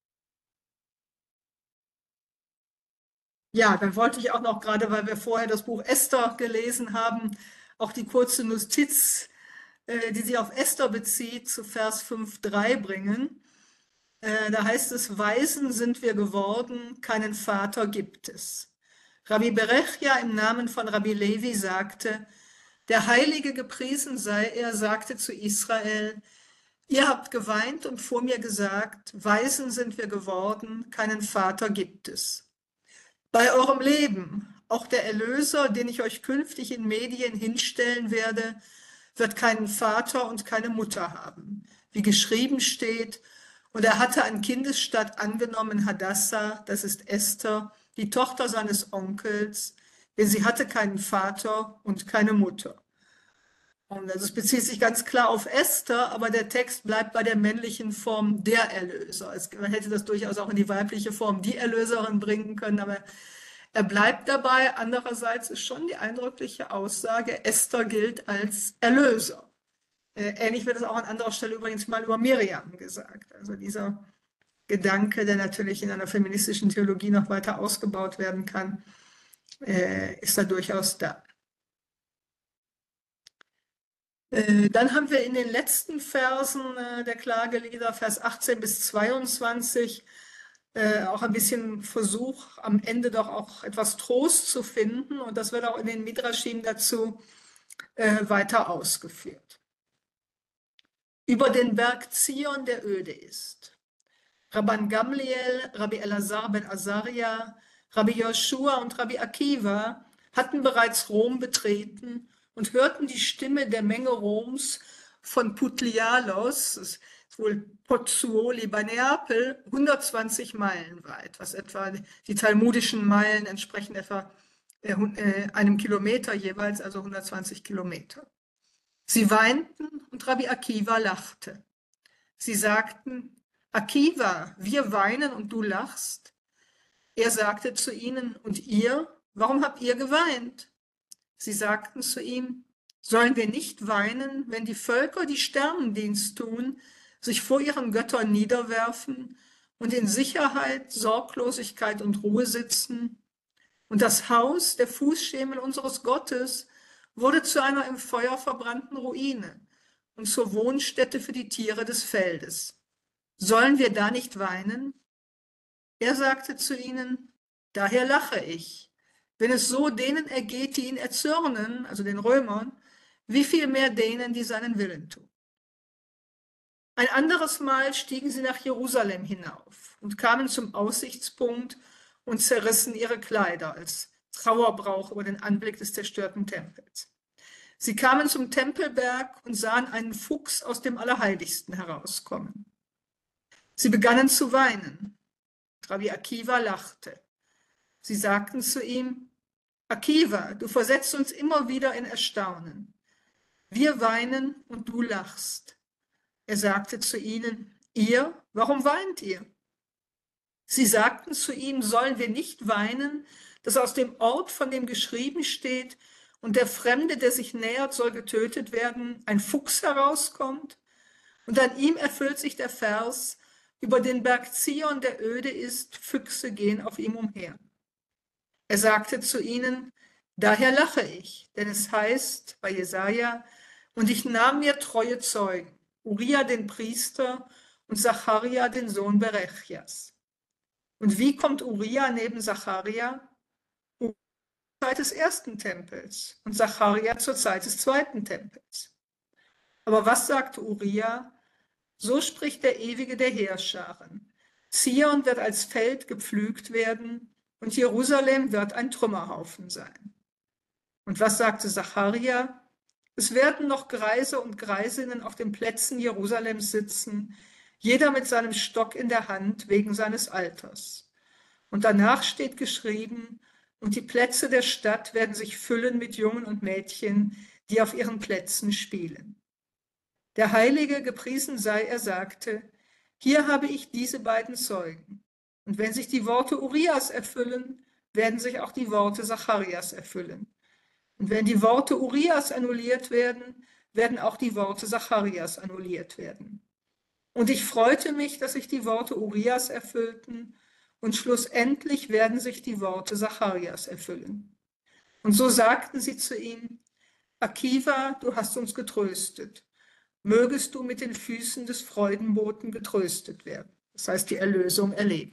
Ja, dann wollte ich auch noch, gerade weil wir vorher das Buch Esther gelesen haben, auch die kurze Notiz, äh, die sich auf Esther bezieht, zu Vers fünf Punkt drei bringen. Äh, da heißt es, Waisen sind wir geworden, keinen Vater gibt es. Rabbi Berechia im Namen von Rabbi Levi sagte, der Heilige gepriesen sei er, sagte zu Israel, ihr habt geweint und vor mir gesagt, Waisen sind wir geworden, keinen Vater gibt es. Bei eurem Leben, auch der Erlöser, den ich euch künftig in Medien hinstellen werde, wird keinen Vater und keine Mutter haben, wie geschrieben steht, und er hatte an Kindesstatt angenommen Hadassah, das ist Esther, die Tochter seines Onkels, denn sie hatte keinen Vater und keine Mutter. Und also es bezieht sich ganz klar auf Esther, aber der Text bleibt bei der männlichen Form der Erlöser. Es, man hätte das durchaus auch in die weibliche Form die Erlöserin bringen können, aber er bleibt dabei. Andererseits ist schon die eindrückliche Aussage, Esther gilt als Erlöser. Äh, ähnlich wird es auch an anderer Stelle übrigens mal über Miriam gesagt. Also dieser Gedanke, der natürlich in einer feministischen Theologie noch weiter ausgebaut werden kann, äh, ist da durchaus da. Äh, Dann haben wir in den letzten Versen äh, der Klagelieder, Vers achtzehn bis zweiundzwanzig, äh, auch ein bisschen Versuch, am Ende doch auch etwas Trost zu finden. Und das wird auch in den Midrashim dazu äh, weiter ausgeführt. Über den Berg Zion, der öde ist. Rabban Gamliel, Rabbi Elazar ben Azaria, Rabbi Joshua und Rabbi Akiva hatten bereits Rom betreten und hörten die Stimme der Menge Roms von Puglialos, das ist wohl Pozzuoli bei Neapel, hundertzwanzig Meilen weit, was etwa die talmudischen Meilen entsprechen etwa äh, einem Kilometer jeweils, also hundertzwanzig Kilometer. Sie weinten und Rabbi Akiva lachte. Sie sagten: Akiva, wir weinen und du lachst. Er sagte zu ihnen: Und ihr, warum habt ihr geweint? Sie sagten zu ihm: Sollen wir nicht weinen, wenn die Völker, die Sternendienst tun, sich vor ihren Göttern niederwerfen und in Sicherheit, Sorglosigkeit und Ruhe sitzen? Und das Haus, der Fußschemel unseres Gottes, wurde zu einer im Feuer verbrannten Ruine und zur Wohnstätte für die Tiere des Feldes. Sollen wir da nicht weinen? Er sagte zu ihnen: Daher lache ich. Wenn es so denen ergeht, die ihn erzürnen, also den Römern, wie viel mehr denen, die seinen Willen tun. Ein anderes Mal stiegen sie nach Jerusalem hinauf und kamen zum Aussichtspunkt und zerrissen ihre Kleider als Trauerbrauch über den Anblick des zerstörten Tempels. Sie kamen zum Tempelberg und sahen einen Fuchs aus dem Allerheiligsten herauskommen. Sie begannen zu weinen. Rabbi Akiva lachte. Sie sagten zu ihm: Akiva, du versetzt uns immer wieder in Erstaunen. Wir weinen und du lachst. Er sagte zu ihnen: Ihr, warum weint ihr? Sie sagten zu ihm: Sollen wir nicht weinen, dass aus dem Ort, von dem geschrieben steht, und der Fremde, der sich nähert, soll getötet werden, ein Fuchs herauskommt? Und an ihm erfüllt sich der Vers: Über den Berg Zion, der öde ist, Füchse gehen auf ihm umher. Er sagte zu ihnen: Daher lache ich, denn es heißt bei Jesaja: Und ich nahm mir treue Zeugen, Uriah den Priester und Zacharia den Sohn Berechias. Und wie kommt Uriah neben Zacharia? Uriah zur Zeit des ersten Tempels und Zacharia zur Zeit des zweiten Tempels. Aber was sagte Uriah? So spricht der Ewige der Heerscharen: Zion wird als Feld gepflügt werden und Jerusalem wird ein Trümmerhaufen sein. Und was sagte Zacharia? Es werden noch Greise und Greisinnen auf den Plätzen Jerusalems sitzen, jeder mit seinem Stock in der Hand wegen seines Alters. Und danach steht geschrieben: Und die Plätze der Stadt werden sich füllen mit Jungen und Mädchen, die auf ihren Plätzen spielen. Der Heilige, gepriesen sei er, sagte: Hier habe ich diese beiden Zeugen. Und wenn sich die Worte Urias erfüllen, werden sich auch die Worte Zacharias erfüllen. Und wenn die Worte Urias annulliert werden, werden auch die Worte Zacharias annulliert werden. Und ich freute mich, dass sich die Worte Urias erfüllten, und schlussendlich werden sich die Worte Zacharias erfüllen. Und so sagten sie zu ihm: Akiva, du hast uns getröstet. Mögest du mit den Füßen des Freudenboten getröstet werden. Das heißt, die Erlösung erleben.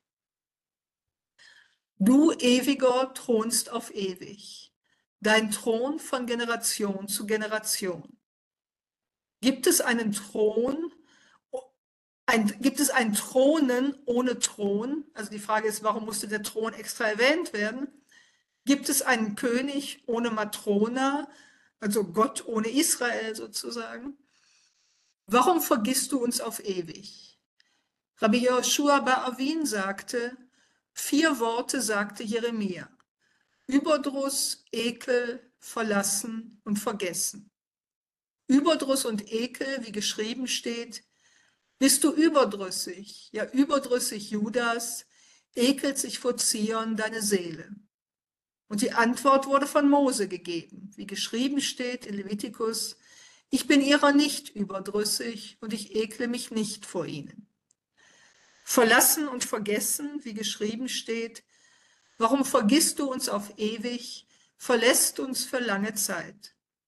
Du, Ewiger, thronst auf ewig, dein Thron von Generation zu Generation. Gibt es einen Thron, ein, gibt es ein Thronen ohne Thron? Also die Frage ist, warum musste der Thron extra erwähnt werden? Gibt es einen König ohne Matrona, also Gott ohne Israel sozusagen? Warum vergisst du uns auf ewig? Rabbi Joshua bar Avin sagte, vier Worte sagte Jeremia: Überdruss, Ekel, verlassen und vergessen. Überdruss und Ekel, wie geschrieben steht: Bist du überdrüssig, ja überdrüssig Judas, ekelt sich vor Zion deine Seele. Und die Antwort wurde von Mose gegeben, wie geschrieben steht in Levitikus: Ich bin ihrer nicht überdrüssig und ich ekle mich nicht vor ihnen. Verlassen und vergessen, wie geschrieben steht: Warum vergisst du uns auf ewig, verlässt uns für lange Zeit?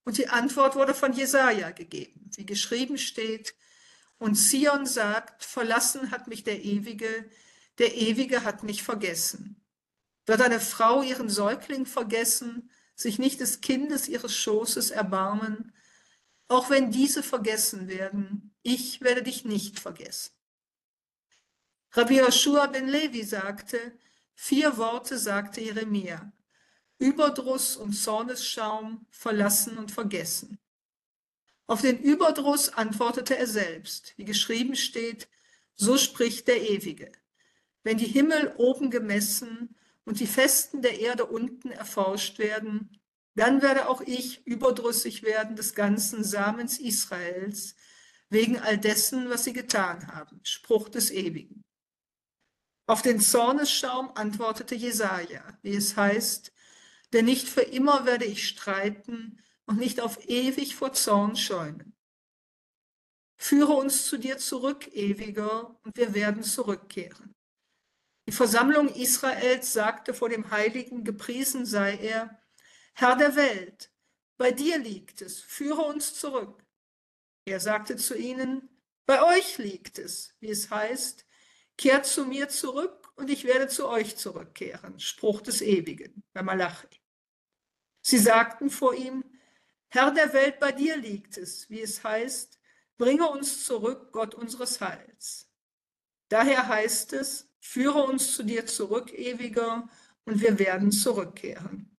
Und die Antwort wurde von Jesaja gegeben, wie geschrieben steht: Und Zion sagt, verlassen hat mich der Ewige, der Ewige hat mich vergessen. Wird eine Frau ihren Säugling vergessen, sich nicht des Kindes ihres Schoßes erbarmen? Auch wenn diese vergessen werden, ich werde dich nicht vergessen. Rabbi Joshua ben Levi sagte, vier Worte sagte Jeremia: Überdruss und Zornesschaum, verlassen und vergessen. Auf den Überdruss antwortete er selbst, wie geschrieben steht: So spricht der Ewige. Wenn die Himmel oben gemessen und die Festen der Erde unten erforscht werden, dann werde auch ich überdrüssig werden des ganzen Samens Israels, wegen all dessen, was sie getan haben. Spruch des Ewigen. Auf den Zornesschaum antwortete Jesaja, wie es heißt: Denn nicht für immer werde ich streiten und nicht auf ewig vor Zorn schäumen. Führe uns zu dir zurück, Ewiger, und wir werden zurückkehren. Die Versammlung Israels sagte vor dem Heiligen, gepriesen sei er: Herr der Welt, bei dir liegt es, führe uns zurück. Er sagte zu ihnen: Bei euch liegt es, wie es heißt: Kehrt zu mir zurück und ich werde zu euch zurückkehren. Spruch des Ewigen, bei Malachi. Sie sagten vor ihm: Herr der Welt, bei dir liegt es, wie es heißt: Bringe uns zurück, Gott unseres Heils. Daher heißt es: Führe uns zu dir zurück, Ewiger, und wir werden zurückkehren.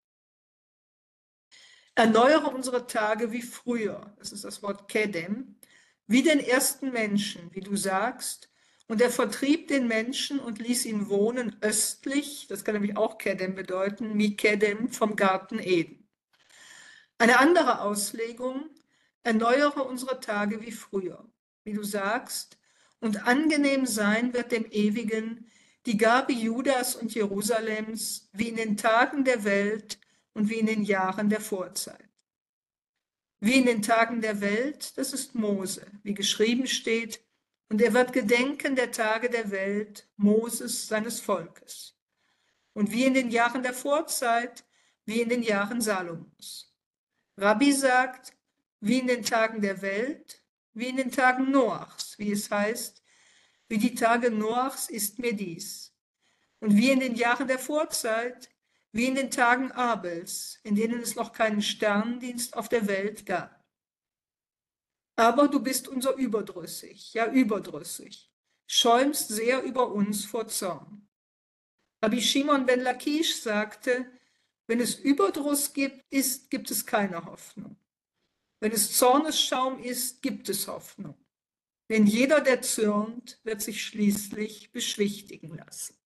Erneuere unsere Tage wie früher, das ist das Wort Kedem, wie den ersten Menschen, wie du sagst, und er vertrieb den Menschen und ließ ihn wohnen östlich, das kann nämlich auch Kedem bedeuten, Mikedem, vom Garten Eden. Eine andere Auslegung: Erneuere unsere Tage wie früher, wie du sagst, und angenehm sein wird dem Ewigen die Gabe Judas und Jerusalems, wie in den Tagen der Welt und wie in den Jahren der Vorzeit. Wie in den Tagen der Welt, das ist Mose, wie geschrieben steht: Und er wird gedenken der Tage der Welt, Moses, seines Volkes. Und wie in den Jahren der Vorzeit, wie in den Jahren Salomos. Rabbi sagt, wie in den Tagen der Welt, wie in den Tagen Noachs, wie es heißt: Wie die Tage Noachs ist mir dies. Und wie in den Jahren der Vorzeit, wie in den Tagen Abels, in denen es noch keinen Sternendienst auf der Welt gab. Aber du bist unser überdrüssig, ja überdrüssig, schäumst sehr über uns vor Zorn. Rabbi Shimon ben Lakish sagte, wenn es Überdruss gibt, ist, gibt es keine Hoffnung. Wenn es Zornesschaum ist, gibt es Hoffnung. Denn jeder, der zürnt, wird sich schließlich beschwichtigen lassen.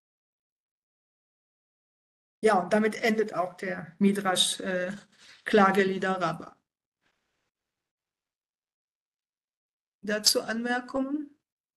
Ja, und damit endet auch der Midrash äh, Klagelieder Rabbah. Dazu Anmerkungen?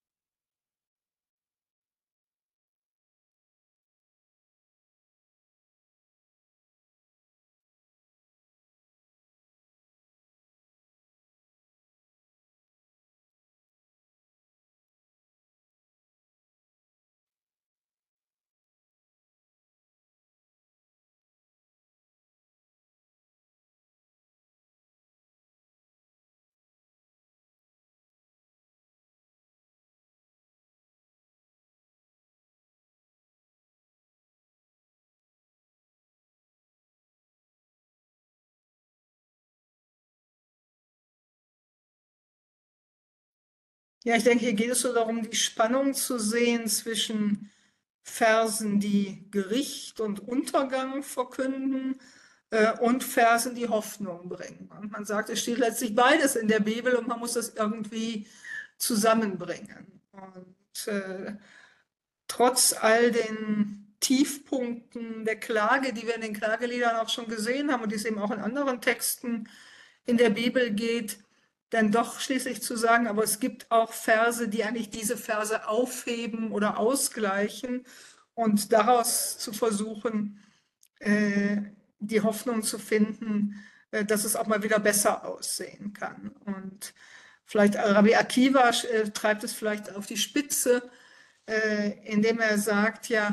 Ja, ich denke, hier geht es so darum, die Spannung zu sehen zwischen Versen, die Gericht und Untergang verkünden, äh, und Versen, die Hoffnung bringen. Und man sagt, es steht letztlich beides in der Bibel und man muss das irgendwie zusammenbringen. Und äh, trotz all den Tiefpunkten der Klage, die wir in den Klageliedern auch schon gesehen haben und die es eben auch in anderen Texten in der Bibel geht, dann doch schließlich zu sagen, aber es gibt auch Verse, die eigentlich diese Verse aufheben oder ausgleichen und daraus zu versuchen, äh, die Hoffnung zu finden, äh, dass es auch mal wieder besser aussehen kann. Und vielleicht Rabbi Akiva äh, treibt es vielleicht auf die Spitze, äh, indem er sagt, ja,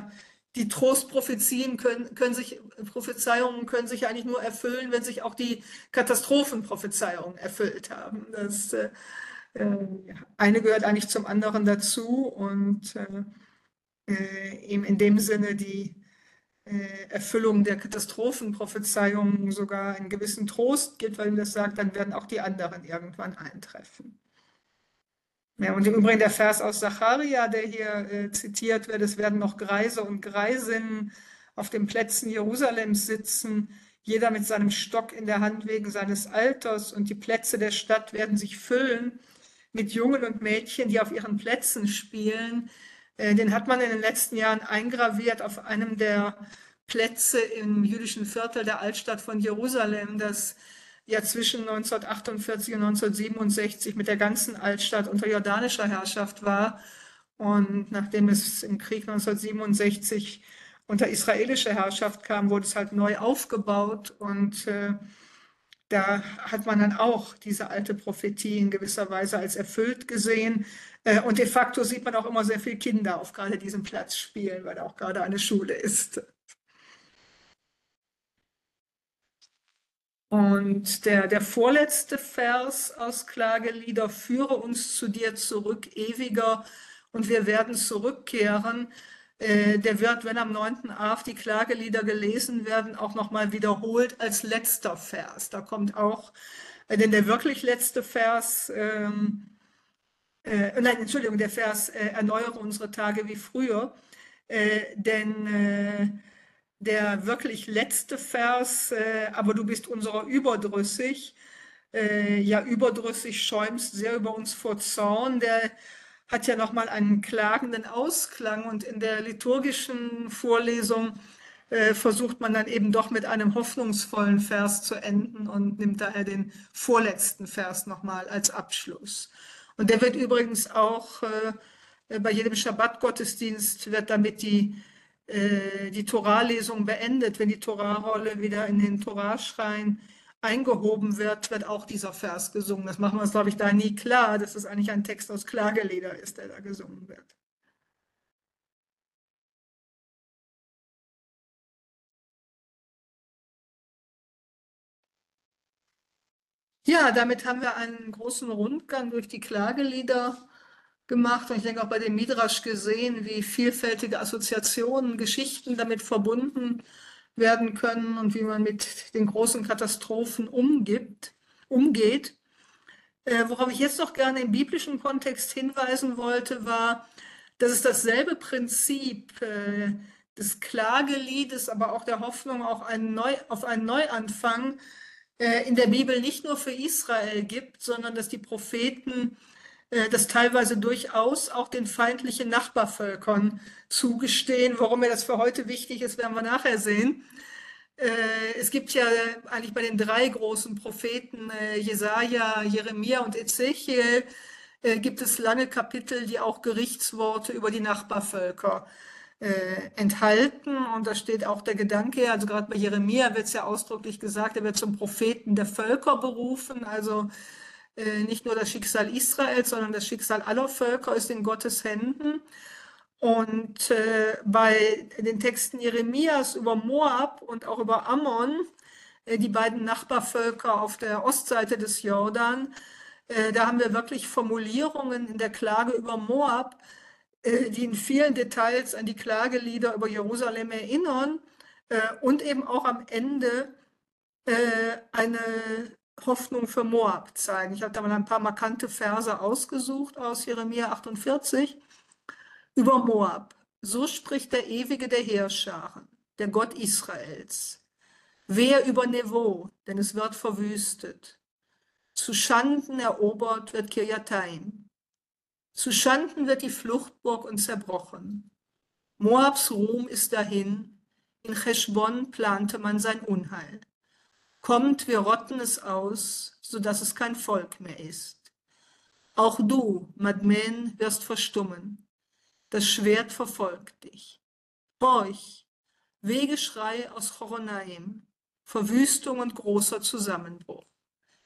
die Trostprophezien können, können sich, Prophezeiungen können sich eigentlich nur erfüllen, wenn sich auch die Katastrophenprophezeiungen erfüllt haben. Das äh, eine gehört eigentlich zum anderen dazu und äh, eben in dem Sinne die äh, Erfüllung der Katastrophenprophezeiungen sogar einen gewissen Trost gibt, weil ihm das sagt, dann werden auch die anderen irgendwann eintreffen. Ja, und im Übrigen der Vers aus Sacharja, der hier äh, zitiert wird, es werden noch Greise und Greisinnen auf den Plätzen Jerusalems sitzen, jeder mit seinem Stock in der Hand wegen seines Alters, und die Plätze der Stadt werden sich füllen mit Jungen und Mädchen, die auf ihren Plätzen spielen. Äh, den hat man in den letzten Jahren eingraviert auf einem der Plätze im jüdischen Viertel der Altstadt von Jerusalem, das ja zwischen neunzehnhundertachtundvierzig und neunzehnhundertsiebenundsechzig mit der ganzen Altstadt unter jordanischer Herrschaft war. Und nachdem es im Krieg neunzehnhundertsiebenundsechzig unter israelische Herrschaft kam, wurde es halt neu aufgebaut. Und äh, da hat man dann auch diese alte Prophetie in gewisser Weise als erfüllt gesehen. Äh, und de facto sieht man auch immer sehr viele Kinder auf gerade diesem Platz spielen, weil da auch gerade eine Schule ist. Und der, der vorletzte Vers aus Klagelieder: Führe uns zu dir zurück, ewiger, und wir werden zurückkehren. Äh, der wird, wenn am neunten Av die Klagelieder gelesen werden, auch nochmal wiederholt als letzter Vers. Da kommt auch, äh, denn der wirklich letzte Vers, ähm, äh, nein, Entschuldigung, der Vers, äh, erneuere unsere Tage wie früher, äh, denn äh, der wirklich letzte Vers, äh, aber du bist unserer überdrüssig, äh, ja überdrüssig schäumst sehr über uns vor Zorn, der hat ja nochmal einen klagenden Ausklang, und in der liturgischen Vorlesung äh, versucht man dann eben doch mit einem hoffnungsvollen Vers zu enden und nimmt daher den vorletzten Vers nochmal als Abschluss. Und der wird übrigens auch äh, bei jedem Schabbat-Gottesdienst wird damit die die Torah-Lesung beendet. Wenn die Torah-Rolle wieder in den Torah-Schrein eingehoben wird, wird auch dieser Vers gesungen. Das machen wir uns, glaube ich, da nie klar, dass es eigentlich ein Text aus Klagelieder ist, der da gesungen wird. Ja, damit haben wir einen großen Rundgang durch die Klagelieder gemacht, und ich denke auch bei dem Midrasch gesehen, wie vielfältige Assoziationen, Geschichten damit verbunden werden können und wie man mit den großen Katastrophen umgibt, umgeht. Äh, worauf ich jetzt noch gerne im biblischen Kontext hinweisen wollte, war, dass es dasselbe Prinzip äh, des Klageliedes, aber auch der Hoffnung auch einen Neu, auf einen Neuanfang äh, in der Bibel nicht nur für Israel gibt, sondern dass die Propheten äh, das teilweise durchaus auch den feindlichen Nachbarvölkern zugestehen. Warum mir das für heute wichtig ist, werden wir nachher sehen. Es gibt ja eigentlich bei den drei großen Propheten, Jesaja, Jeremia und Ezechiel, gibt es lange Kapitel, die auch Gerichtsworte über die Nachbarvölker enthalten. Und da steht auch der Gedanke, also gerade bei Jeremia wird es ja ausdrücklich gesagt, er wird zum Propheten der Völker berufen. Also nicht nur das Schicksal Israels, sondern das Schicksal aller Völker ist in Gottes Händen. Und äh, bei den Texten Jeremias über Moab und auch über Ammon, äh, die beiden Nachbarvölker auf der Ostseite des Jordan, äh, da haben wir wirklich Formulierungen in der Klage über Moab, äh, die in vielen Details an die Klagelieder über Jerusalem erinnern äh, und eben auch am Ende äh, eine Hoffnung für Moab zeigen. Ich habe da mal ein paar markante Verse ausgesucht aus Jeremia achtundvierzig. Über Moab: So spricht der Ewige der Heerscharen, der Gott Israels. Wehe über Nevo, denn es wird verwüstet. Zu Schanden erobert wird Kirjataim. Zu Schanden wird die Fluchtburg und zerbrochen. Moabs Ruhm ist dahin. In Cheschbon plante man sein Unheil. Kommt, wir rotten es aus, sodass es kein Volk mehr ist. Auch du, Madmen, wirst verstummen. Das Schwert verfolgt dich. Horch, Wehgeschrei aus Horonaim, Verwüstung und großer Zusammenbruch.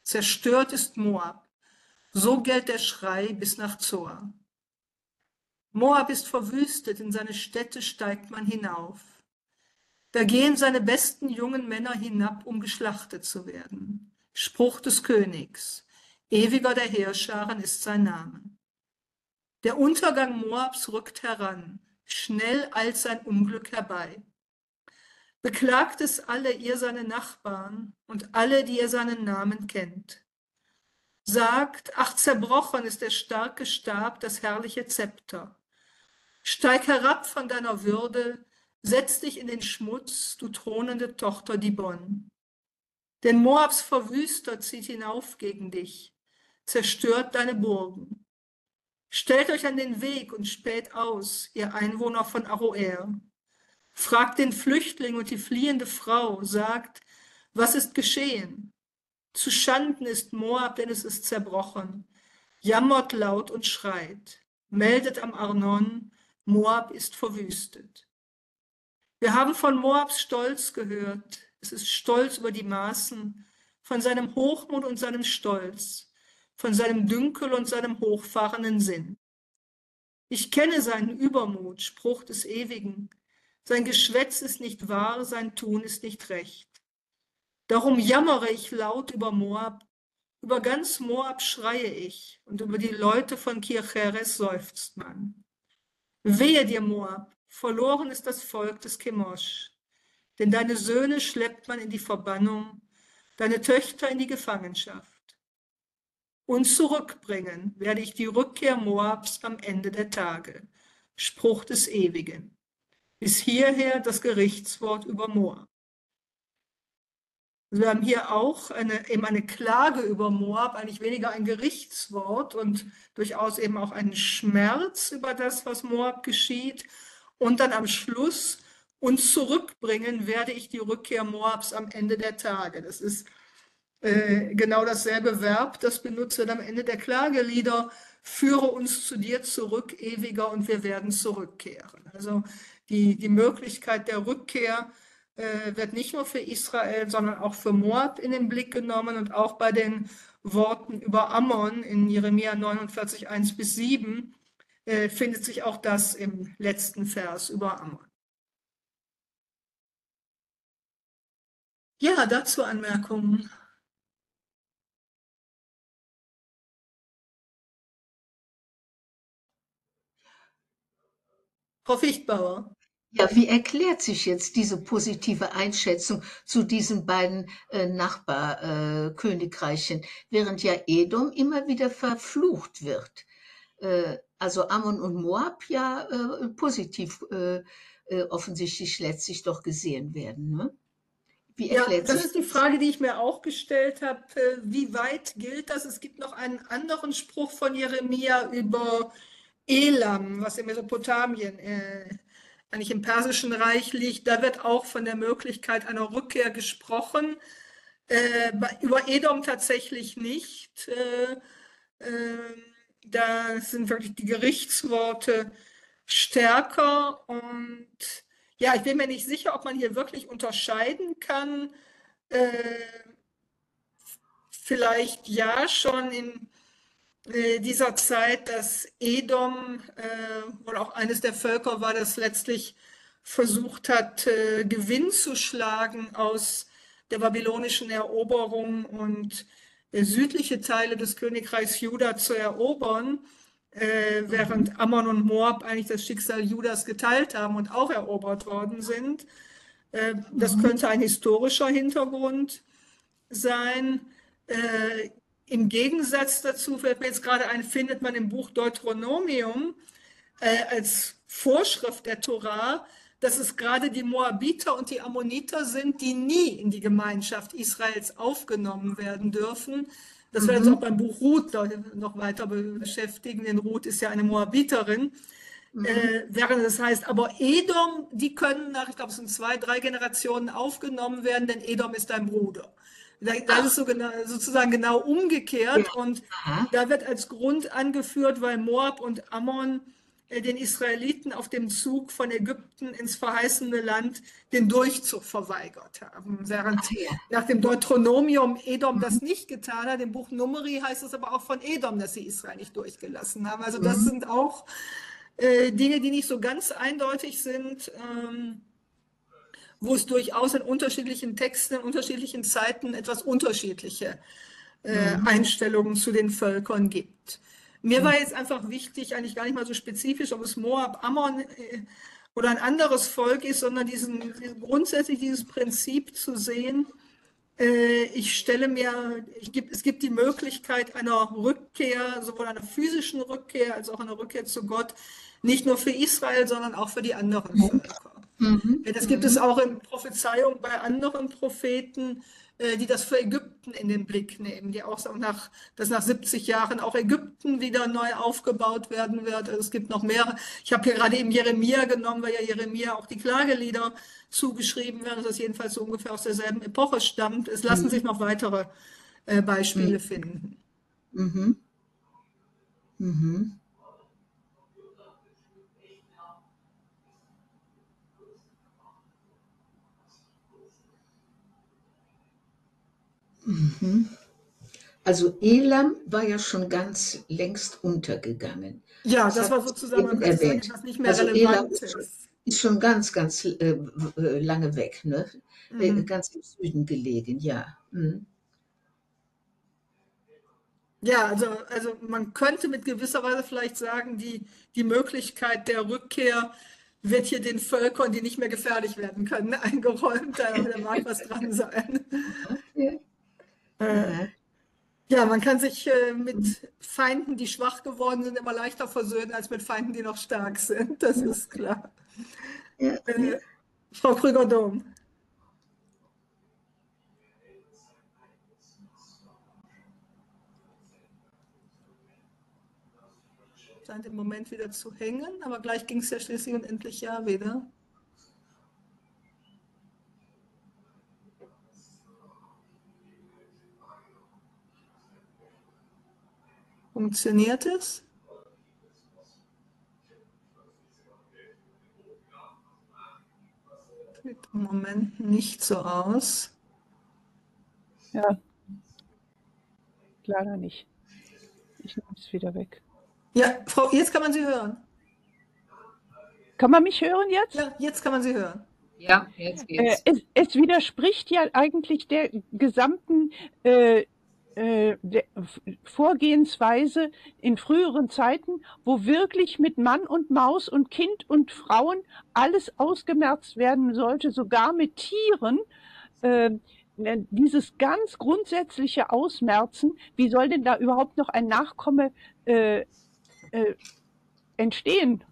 Zerstört ist Moab, so gellt der Schrei bis nach Zoar. Moab ist verwüstet, in seine Städte steigt man hinauf. Da gehen seine besten jungen Männer hinab, um geschlachtet zu werden. Spruch des Königs. Ewiger der Heerscharen ist sein Name. Der Untergang Moabs rückt heran. Schnell eilt sein Unglück herbei. Beklagt es alle ihr seine Nachbarn und alle, die ihr seinen Namen kennt. Sagt, ach, zerbrochen ist der starke Stab, das herrliche Zepter. Steig herab von deiner Würde, setz dich in den Schmutz, du thronende Tochter Dibon. Denn Moabs Verwüster zieht hinauf gegen dich, zerstört deine Burgen. Stellt euch an den Weg und späht aus, ihr Einwohner von Aroer. Fragt den Flüchtling und die fliehende Frau, sagt, was ist geschehen? Zu Schanden ist Moab, denn es ist zerbrochen. Jammert laut und schreit. Meldet am Arnon, Moab ist verwüstet. Wir haben von Moabs Stolz gehört. Es ist stolz über die Maßen, von seinem Hochmut und seinem Stolz, von seinem Dünkel und seinem hochfahrenden Sinn. Ich kenne seinen Übermut, Spruch des Ewigen. Sein Geschwätz ist nicht wahr, sein Tun ist nicht recht. Darum jammere ich laut über Moab, über ganz Moab schreie ich, und über die Leute von Kircheres seufzt man. Wehe dir, Moab, verloren ist das Volk des Chemosh, denn deine Söhne schleppt man in die Verbannung, deine Töchter in die Gefangenschaft. Und zurückbringen werde ich die Rückkehr Moabs am Ende der Tage, Spruch des Ewigen. Bis hierher das Gerichtswort über Moab. Wir haben hier auch eine, eben eine Klage über Moab, eigentlich weniger ein Gerichtswort und durchaus eben auch einen Schmerz über das, was Moab geschieht. Und dann am Schluss, und zurückbringen werde ich die Rückkehr Moabs am Ende der Tage. Das ist äh, genau dasselbe Verb, das benutzt wird am Ende der Klagelieder. Führe uns zu dir zurück, Ewiger, und wir werden zurückkehren. Also die, die Möglichkeit der Rückkehr äh, wird nicht nur für Israel, sondern auch für Moab in den Blick genommen, und auch bei den Worten über Ammon in Jeremia neunundvierzig, eins bis sieben äh, findet sich auch das im letzten Vers über Ammon. Ja, dazu Anmerkungen. Frau Fichtbauer. Ja, wie erklärt sich jetzt diese positive Einschätzung zu diesen beiden äh, Nachbarkönigreichen, äh, während ja Edom immer wieder verflucht wird? Äh, also Ammon und Moab ja äh, positiv äh, äh, offensichtlich letztlich doch gesehen werden. Ne? Wie erklärt ja, das sich ist die Frage, die ich mir auch gestellt habe. Wie weit gilt das? Es gibt noch einen anderen Spruch von Jeremia über Elam, was in Mesopotamien, äh, eigentlich im Persischen Reich liegt. Da wird auch von der Möglichkeit einer Rückkehr gesprochen. Äh, über Edom tatsächlich nicht. Äh, äh, da sind wirklich die Gerichtsworte stärker. Und ja, ich bin mir nicht sicher, ob man hier wirklich unterscheiden kann. Äh, vielleicht ja schon in dieser Zeit, dass Edom äh, wohl auch eines der Völker war, das letztlich versucht hat, äh, Gewinn zu schlagen aus der babylonischen Eroberung und äh, südliche Teile des Königreichs Juda zu erobern, äh, während Ammon und Moab eigentlich das Schicksal Judas geteilt haben und auch erobert worden sind. Äh, das könnte ein historischer Hintergrund sein. Äh, Im Gegensatz dazu, fällt mir jetzt gerade ein, findet man im Buch Deuteronomium äh, als Vorschrift der Torah, dass es gerade die Moabiter und die Ammoniter sind, die nie in die Gemeinschaft Israels aufgenommen werden dürfen. Das wird uns auch beim Buch Ruth noch weiter beschäftigen, denn Ruth ist ja eine Moabiterin. Mhm. Äh, während das heißt, aber Edom, die können nach, ich glaube, es sind zwei, drei Generationen aufgenommen werden, denn Edom ist dein Bruder. Das ist so genau, sozusagen genau umgekehrt, ja. Und aha, da wird als Grund angeführt, weil Moab und Ammon äh, den Israeliten auf dem Zug von Ägypten ins verheißene Land den Durchzug verweigert haben. Während ach, ja. nach dem Deuteronomium Edom mhm. das nicht getan hat, im Buch Numeri heißt es aber auch von Edom, dass sie Israel nicht durchgelassen haben. Also das mhm. sind auch äh, Dinge, die nicht so ganz eindeutig sind, ähm, wo es durchaus in unterschiedlichen Texten, in unterschiedlichen Zeiten etwas unterschiedliche äh, Mhm. Einstellungen zu den Völkern gibt. Mir Mhm. war jetzt einfach wichtig, eigentlich gar nicht mal so spezifisch, ob es Moab, Ammon äh, oder ein anderes Volk ist, sondern diesen, grundsätzlich dieses Prinzip zu sehen, äh, ich stelle mir, ich gibt, es gibt die Möglichkeit einer Rückkehr, sowohl einer physischen Rückkehr als auch einer Rückkehr zu Gott, nicht nur für Israel, sondern auch für die anderen Völker. Mhm. Das gibt es auch in Prophezeiungen bei anderen Propheten, äh, die das für Ägypten in den Blick nehmen, die auch sagen, nach, dass nach siebzig Jahren auch Ägypten wieder neu aufgebaut werden wird. Also es gibt noch mehrere. Ich habe hier gerade eben Jeremia genommen, weil ja Jeremia auch die Klagelieder zugeschrieben werden, dass das jedenfalls so ungefähr aus derselben Epoche stammt. Es lassen sich noch weitere äh, Beispiele finden. Mhm. Mhm. Mhm. Also Elam war ja schon ganz längst untergegangen. Ja, Das das war hat sie sozusagen, man eben könnte sagen, erwähnt. etwas nicht mehr Also Elam ist schon, Relevantes. ist schon ganz, ganz äh, äh, lange weg, ne? Äh, Mhm. ganz im Süden gelegen, ja. Mhm. Ja, also, also man könnte mit gewisser Weise vielleicht sagen, die, die Möglichkeit der Rückkehr wird hier den Völkern, die nicht mehr gefährlich werden können, eingeräumt. Da, da mag was dran sein. Ja. Äh, Aha. ja, man kann sich äh, mit Feinden, die schwach geworden sind, immer leichter versöhnen, als mit Feinden, die noch stark sind. Das ist klar. Ja, ja. Äh, Frau Krüger-Dom. Scheint im Moment wieder zu hängen, aber gleich ging es ja schließlich und endlich ja wieder. Funktioniert es? Sieht im Moment nicht so aus. Ja, leider nicht. Ich nehme es wieder weg. Ja, Frau, jetzt kann man Sie hören. Kann man mich hören jetzt? Ja, jetzt kann man Sie hören. Ja, jetzt Äh, geht's. es, es widerspricht ja eigentlich der gesamten äh, äh, der Vorgehensweise in früheren Zeiten, wo wirklich mit Mann und Maus und Kind und Frauen alles ausgemerzt werden sollte, sogar mit Tieren. Äh, dieses ganz grundsätzliche Ausmerzen, wie soll denn da überhaupt noch ein Nachkomme äh, äh, entstehen?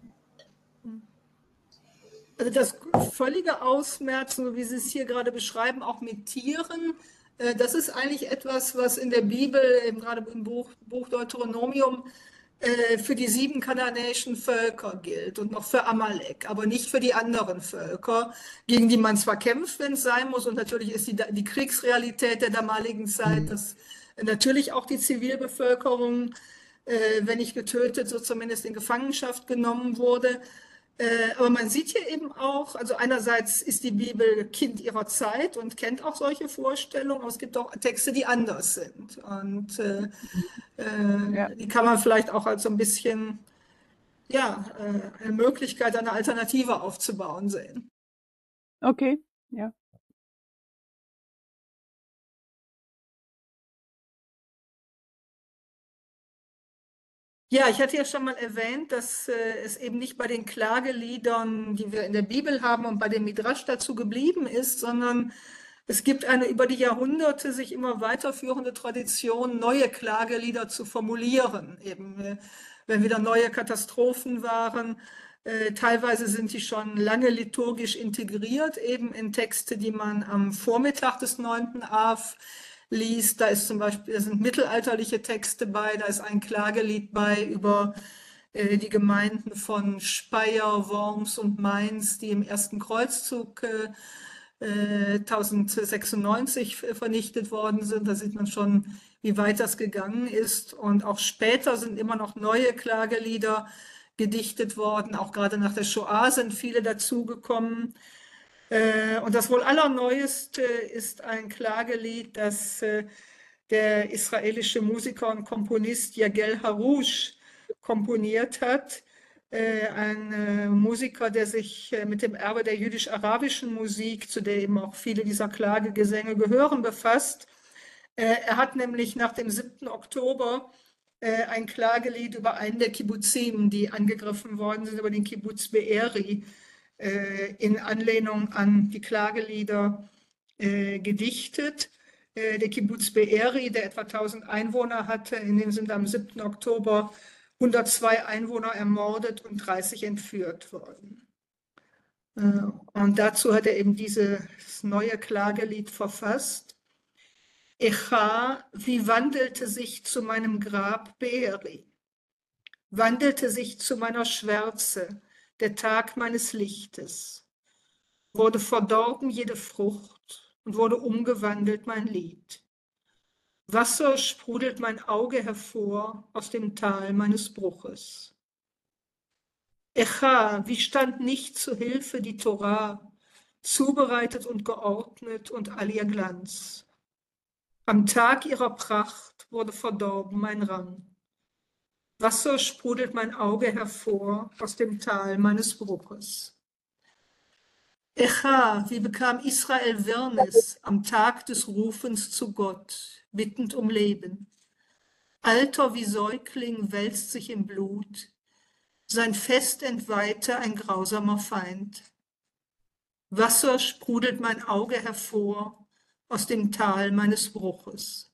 Also das völlige Ausmerzen, so wie Sie es hier gerade beschreiben, auch mit Tieren, äh, das ist eigentlich etwas, was in der Bibel, eben gerade im Buch, Buch Deuteronomium, äh, für die sieben kananäischen Völker gilt und noch für Amalek, aber nicht für die anderen Völker, gegen die man zwar kämpft, wenn es sein muss, und natürlich ist die, die Kriegsrealität der damaligen Zeit, dass natürlich auch die Zivilbevölkerung, äh, wenn nicht getötet, so zumindest in Gefangenschaft genommen wurde. Äh, aber man sieht hier eben auch, also einerseits ist die Bibel Kind ihrer Zeit und kennt auch solche Vorstellungen, aber es gibt auch Texte, die anders sind. Und äh, Ja, äh, die kann man vielleicht auch als so ein bisschen, ja, äh, eine Möglichkeit, eine Alternative aufzubauen sehen. okay, ja. Ja, ich hatte ja schon mal erwähnt, dass äh, es eben nicht bei den Klageliedern, die wir in der Bibel haben und bei dem Midrash dazu geblieben ist, sondern es gibt eine über die Jahrhunderte sich immer weiterführende Tradition, neue Klagelieder zu formulieren, eben äh, wenn wieder neue Katastrophen waren. Äh, teilweise sind die schon lange liturgisch integriert, eben in Texte, die man am Vormittag des neunten Av liest. Da ist zum Beispiel, da sind mittelalterliche Texte bei, da ist ein Klagelied bei über äh, die Gemeinden von Speyer, Worms und Mainz, die im ersten Kreuzzug äh, tausendsechsundneunzig vernichtet worden sind. Da sieht man schon, wie weit das gegangen ist. Und auch später sind immer noch neue Klagelieder gedichtet worden. Auch gerade nach der Shoah sind viele dazugekommen. Und das wohl allerneueste ist ein Klagelied, das der israelische Musiker und Komponist Yagel Harouche komponiert hat. äh, ein äh, Musiker, der sich äh, mit dem Erbe der jüdisch-arabischen Musik, zu der eben auch viele dieser Klagegesänge gehören, befasst. Äh, er hat nämlich nach dem siebten Oktober äh, ein Klagelied über einen der Kibbuzim, die angegriffen worden sind, über den Kibbuz Be'eri, äh, in Anlehnung an die Klagelieder äh, gedichtet. Äh, der Kibbuz Be'eri, der etwa tausend Einwohner hatte, in dem sind am siebten Oktober hundertzwei Einwohner ermordet und dreißig entführt worden. Äh, und dazu hat er eben dieses neue Klagelied verfasst. Echa, wie wandelte sich zu meinem Grab Be'eri, wandelte sich zu meiner Schwärze, der Tag meines Lichtes, wurde verdorben jede Frucht und wurde umgewandelt mein Lied. Wasser sprudelt mein Auge hervor aus dem Tal meines Bruches. Echa, wie stand nicht zu Hilfe die Torah, zubereitet und geordnet und all ihr Glanz. Am Tag ihrer Pracht wurde verdorben mein Rang. Wasser sprudelt mein Auge hervor aus dem Tal meines Bruches. Echa, wie bekam Israel Wirrnis am Tag des Rufens zu Gott, bittend um Leben. Alter wie Säugling wälzt sich im Blut, sein Fest entweihte ein grausamer Feind. Wasser sprudelt mein Auge hervor aus dem Tal meines Bruches.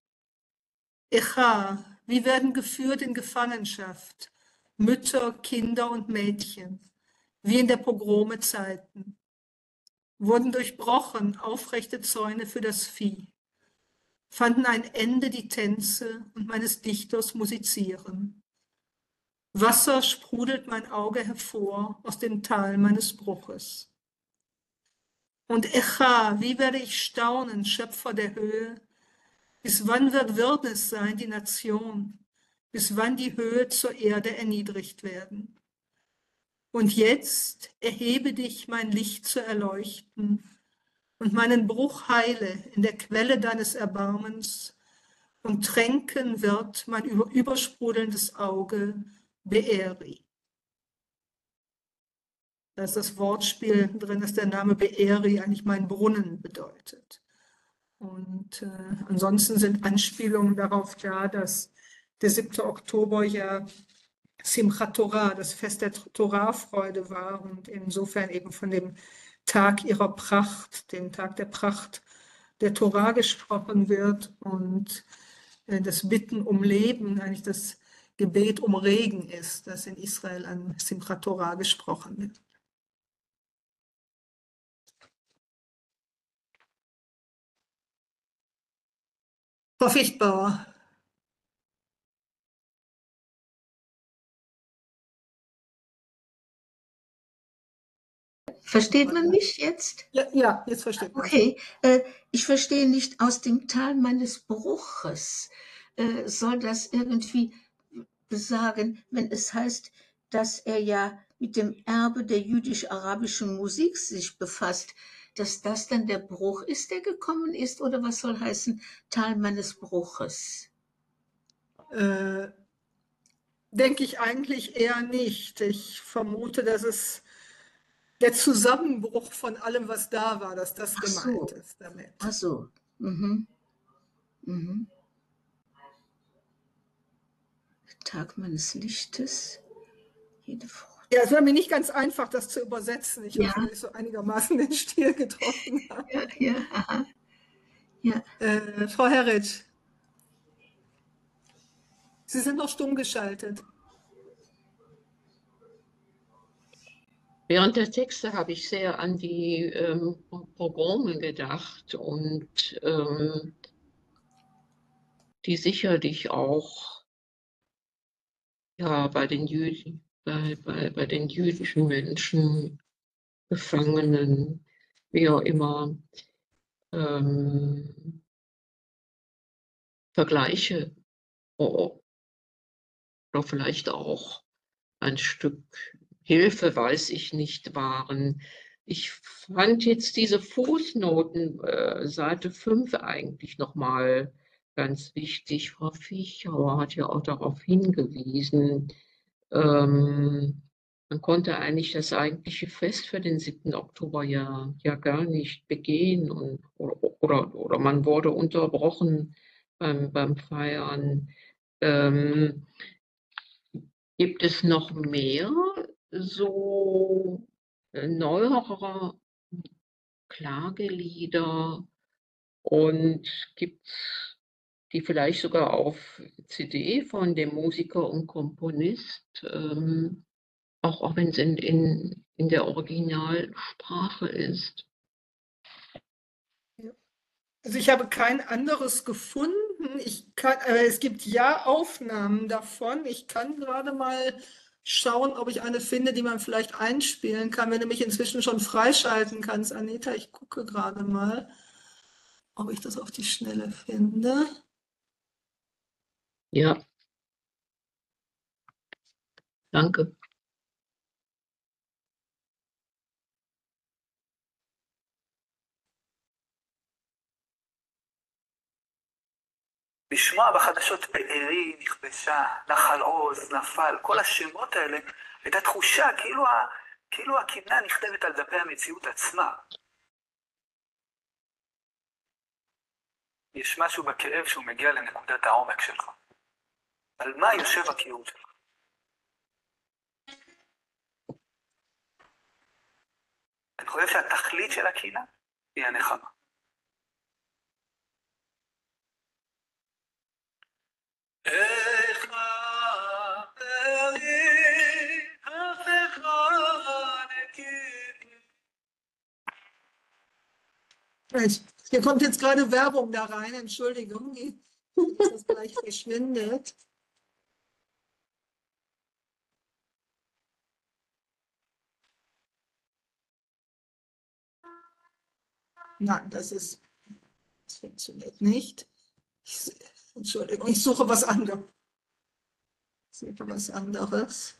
Echa, wie werden geführt in Gefangenschaft Mütter, Kinder und Mädchen, wie in der Pogrome Zeiten. Wurden durchbrochen aufrechte Zäune für das Vieh, fanden ein Ende die Tänze und meines Dichters Musizieren. Wasser sprudelt mein Auge hervor aus dem Tal meines Bruches. Und Echa, wie werde ich staunen, Schöpfer der Höhe, bis wann wird Wirrnis sein, die Nation, bis wann die Höhe zur Erde erniedrigt werden. Und jetzt erhebe dich, mein Licht zu erleuchten, und meinen Bruch heile in der Quelle deines Erbarmens, und tränken wird mein übersprudelndes Auge Be'eri. Da ist das Wortspiel drin, dass der Name Be'eri eigentlich mein Brunnen bedeutet. Und äh, ansonsten sind Anspielungen darauf da, dass der siebte Oktober ja Simchat Torah, das Fest der Torahfreude war und insofern eben von dem Tag ihrer Pracht, dem Tag der Pracht der Torah gesprochen wird und äh, das Bitten um Leben eigentlich das Gebet um Regen ist, das in Israel an Simchat Torah gesprochen wird. Frau Fichtbauer. Versteht man mich jetzt? Ja, ja, jetzt versteht man. Okay, äh, ich verstehe nicht, aus dem Tal meines Bruches. Äh, soll das irgendwie besagen, wenn es heißt, dass er ja mit dem Erbe der jüdisch-arabischen Musik sich befasst, dass das dann der Bruch ist, der gekommen ist, oder was soll heißen, Tal meines Bruches? Äh, denke ich eigentlich eher nicht. Ich vermute, dass es der Zusammenbruch von allem, was da war, dass das Ach gemeint so. ist damit. Ach so. Mhm. Mhm. Tag meines Lichtes, jede Frucht. Ja, es war mir nicht ganz einfach, das zu übersetzen. Ich Ja. hoffe, dass ich so einigermaßen den Stil getroffen habe. Ja, ja, aha. Ja. Äh, Frau Herritsch, Sie sind noch stumm geschaltet. Während der Texte habe ich sehr an die ähm, Pogrome gedacht und ähm, die sicherlich auch ja, bei, den Jüd bei, bei, bei den jüdischen Menschen, Gefangenen, wie auch immer, ähm, Vergleiche oh, oder vielleicht auch ein Stück Hilfe, weiß ich nicht, waren. Ich fand jetzt diese Fußnoten, äh, Seite fünf eigentlich nochmal ganz wichtig. Frau Viechauer hat ja auch darauf hingewiesen, ähm, man konnte eigentlich das eigentliche Fest für den siebten Oktober ja, ja gar nicht begehen und, oder, oder, oder man wurde unterbrochen beim, beim Feiern. Ähm, gibt es noch mehr so äh, neuere Klagelieder und gibt's die vielleicht sogar auf C D von dem Musiker und Komponist, ähm, auch, auch wenn es in, in, in der Originalsprache ist. Ja. Also ich habe kein anderes gefunden. Ich kann, äh, es gibt ja Aufnahmen davon. Ich kann gerade mal schauen, ob ich eine finde, die man vielleicht einspielen kann, wenn du mich inzwischen schon freischalten kannst, Anita. Ich gucke gerade mal, ob ich das auf die Schnelle finde. Ja, danke. לשמוע בחדשות בארי, נכבשה, נחל עוז, נפל, כל השמות האלה, הייתה תחושה כאילו, ה, כאילו הקינה נכתבת על דפי המציאות עצמה. יש משהו בכאב שהוא מגיע לנקודת העומק שלך. על מה יושב הקיום שלך? אני חושב שהתכלית של הקינה היא הנחמה. איך חברי, הפכה נקיד. Hier kommt jetzt gerade Werbung da rein, Entschuldigung, dass das gleich verschwindet. Nein, das ist, das funktioniert nicht. Ich, Entschuldigung, ich suche was anderes. Ich suche was anderes.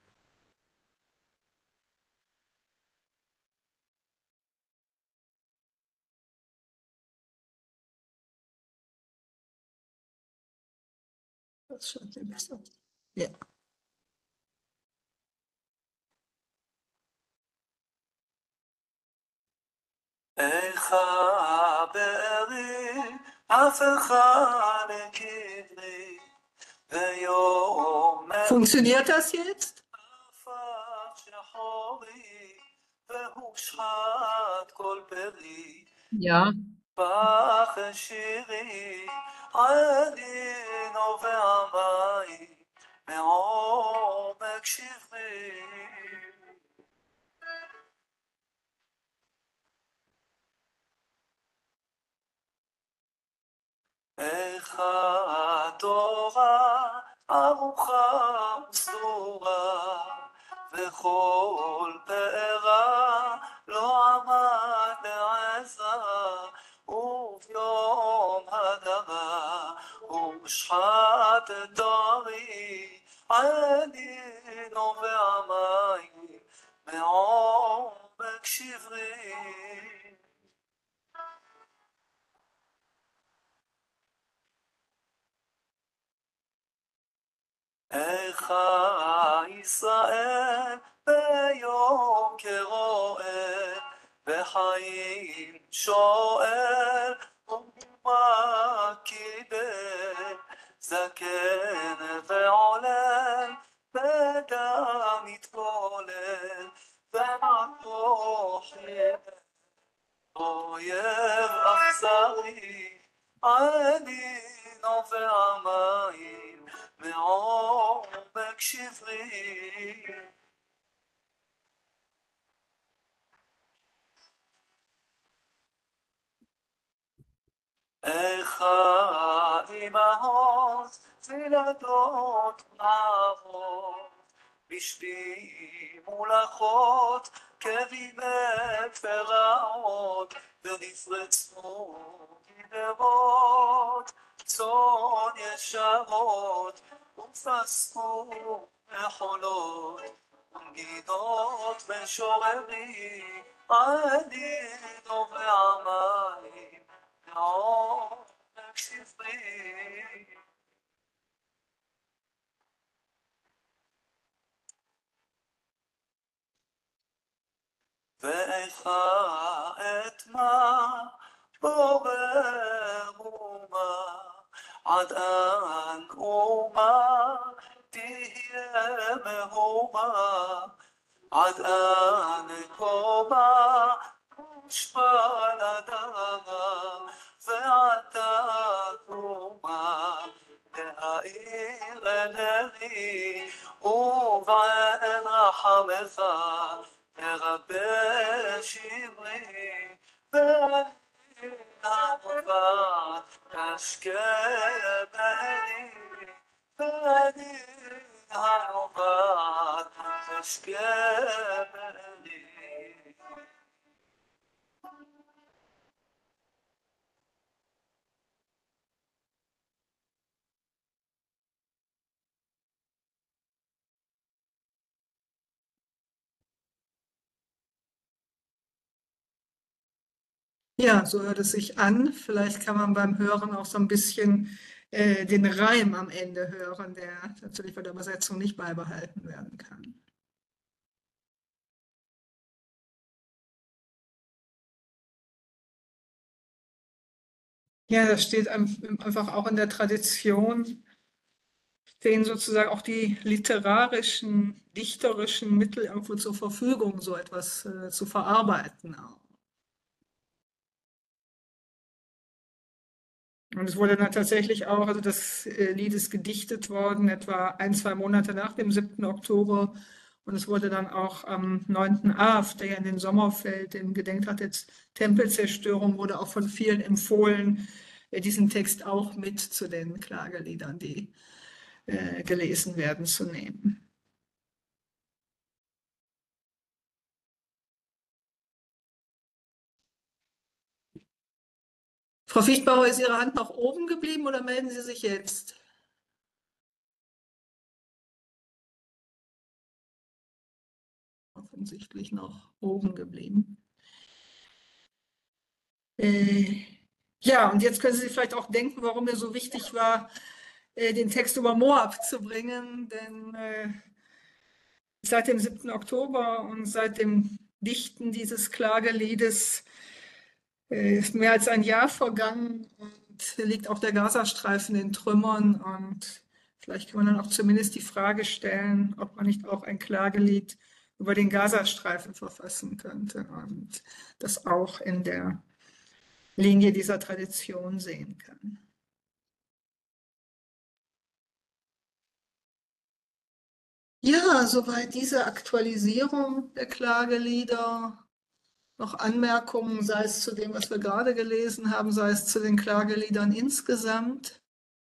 Das schaut mir besser. Ja. איך הבארי הפכה לקדרי ויום Funktioniert das jetzt? הפך שחורי והושחת כל פרי Ja, פח שירי עדי נובע מים מעומק שברי איך התורה ערוכה וסדורה וכל פארה לא עמד לעזרה וביום הדרה הושחת דרי עדי נובע מים מעומק שברי איך ישראל ביום כרואה בחיים שואל ומה קיבל זקן ועולל בדם מתפולל ומתוך אויב אכזרי אני נובע מים מעומק שברי איך האימהות וילדות נערות בשתי מולכות כבימי פרעות ונפרצו גדרות צאן ישרות ופסקו מחולות גידות משוררי אני נובע מים מעומק שברי ואיכה את מה בורר ומה עד אן ומה תהיה מהומה עד אן קומה מושפל אדמה ועתה קומה להאיר עיני ובעין רחמך תרבה שברי ואני המובן תשקה בעיני ואני המובן תשקה בעיני. Ja, so hört es sich an. Vielleicht kann man beim Hören auch so ein bisschen äh, den Reim am Ende hören, der natürlich bei der Übersetzung nicht beibehalten werden kann. Ja, das steht einfach auch in der Tradition, stehen sozusagen auch die literarischen, dichterischen Mittel irgendwo zur Verfügung, so etwas äh, zu verarbeiten auch. Und es wurde dann tatsächlich auch, also das äh, Lied ist gedichtet worden, etwa ein, zwei Monate nach dem siebten Oktober. Und es wurde dann auch am neunten Av, der ja in den Sommer fällt, im Gedenktag der Tempelzerstörung, wurde auch von vielen empfohlen, äh, diesen Text auch mit zu den Klageliedern, die äh, gelesen werden, zu nehmen. Frau Fichtbauer, ist Ihre Hand noch oben geblieben oder melden Sie sich jetzt? Offensichtlich noch oben geblieben. Äh, ja, und jetzt können Sie sich vielleicht auch denken, warum mir so wichtig war, äh, den Text über Moab zu bringen, denn äh, seit dem siebten Oktober und seit dem Dichten dieses Klageliedes äh, ist mehr als ein Jahr vergangen und liegt auch der Gazastreifen in Trümmern und vielleicht kann man dann auch zumindest die Frage stellen, ob man nicht auch ein Klagelied über den Gazastreifen verfassen könnte und das auch in der Linie dieser Tradition sehen kann. Ja, soweit diese Aktualisierung der Klagelieder. Noch Anmerkungen, sei es zu dem, was wir gerade gelesen haben, sei es zu den Klageliedern insgesamt?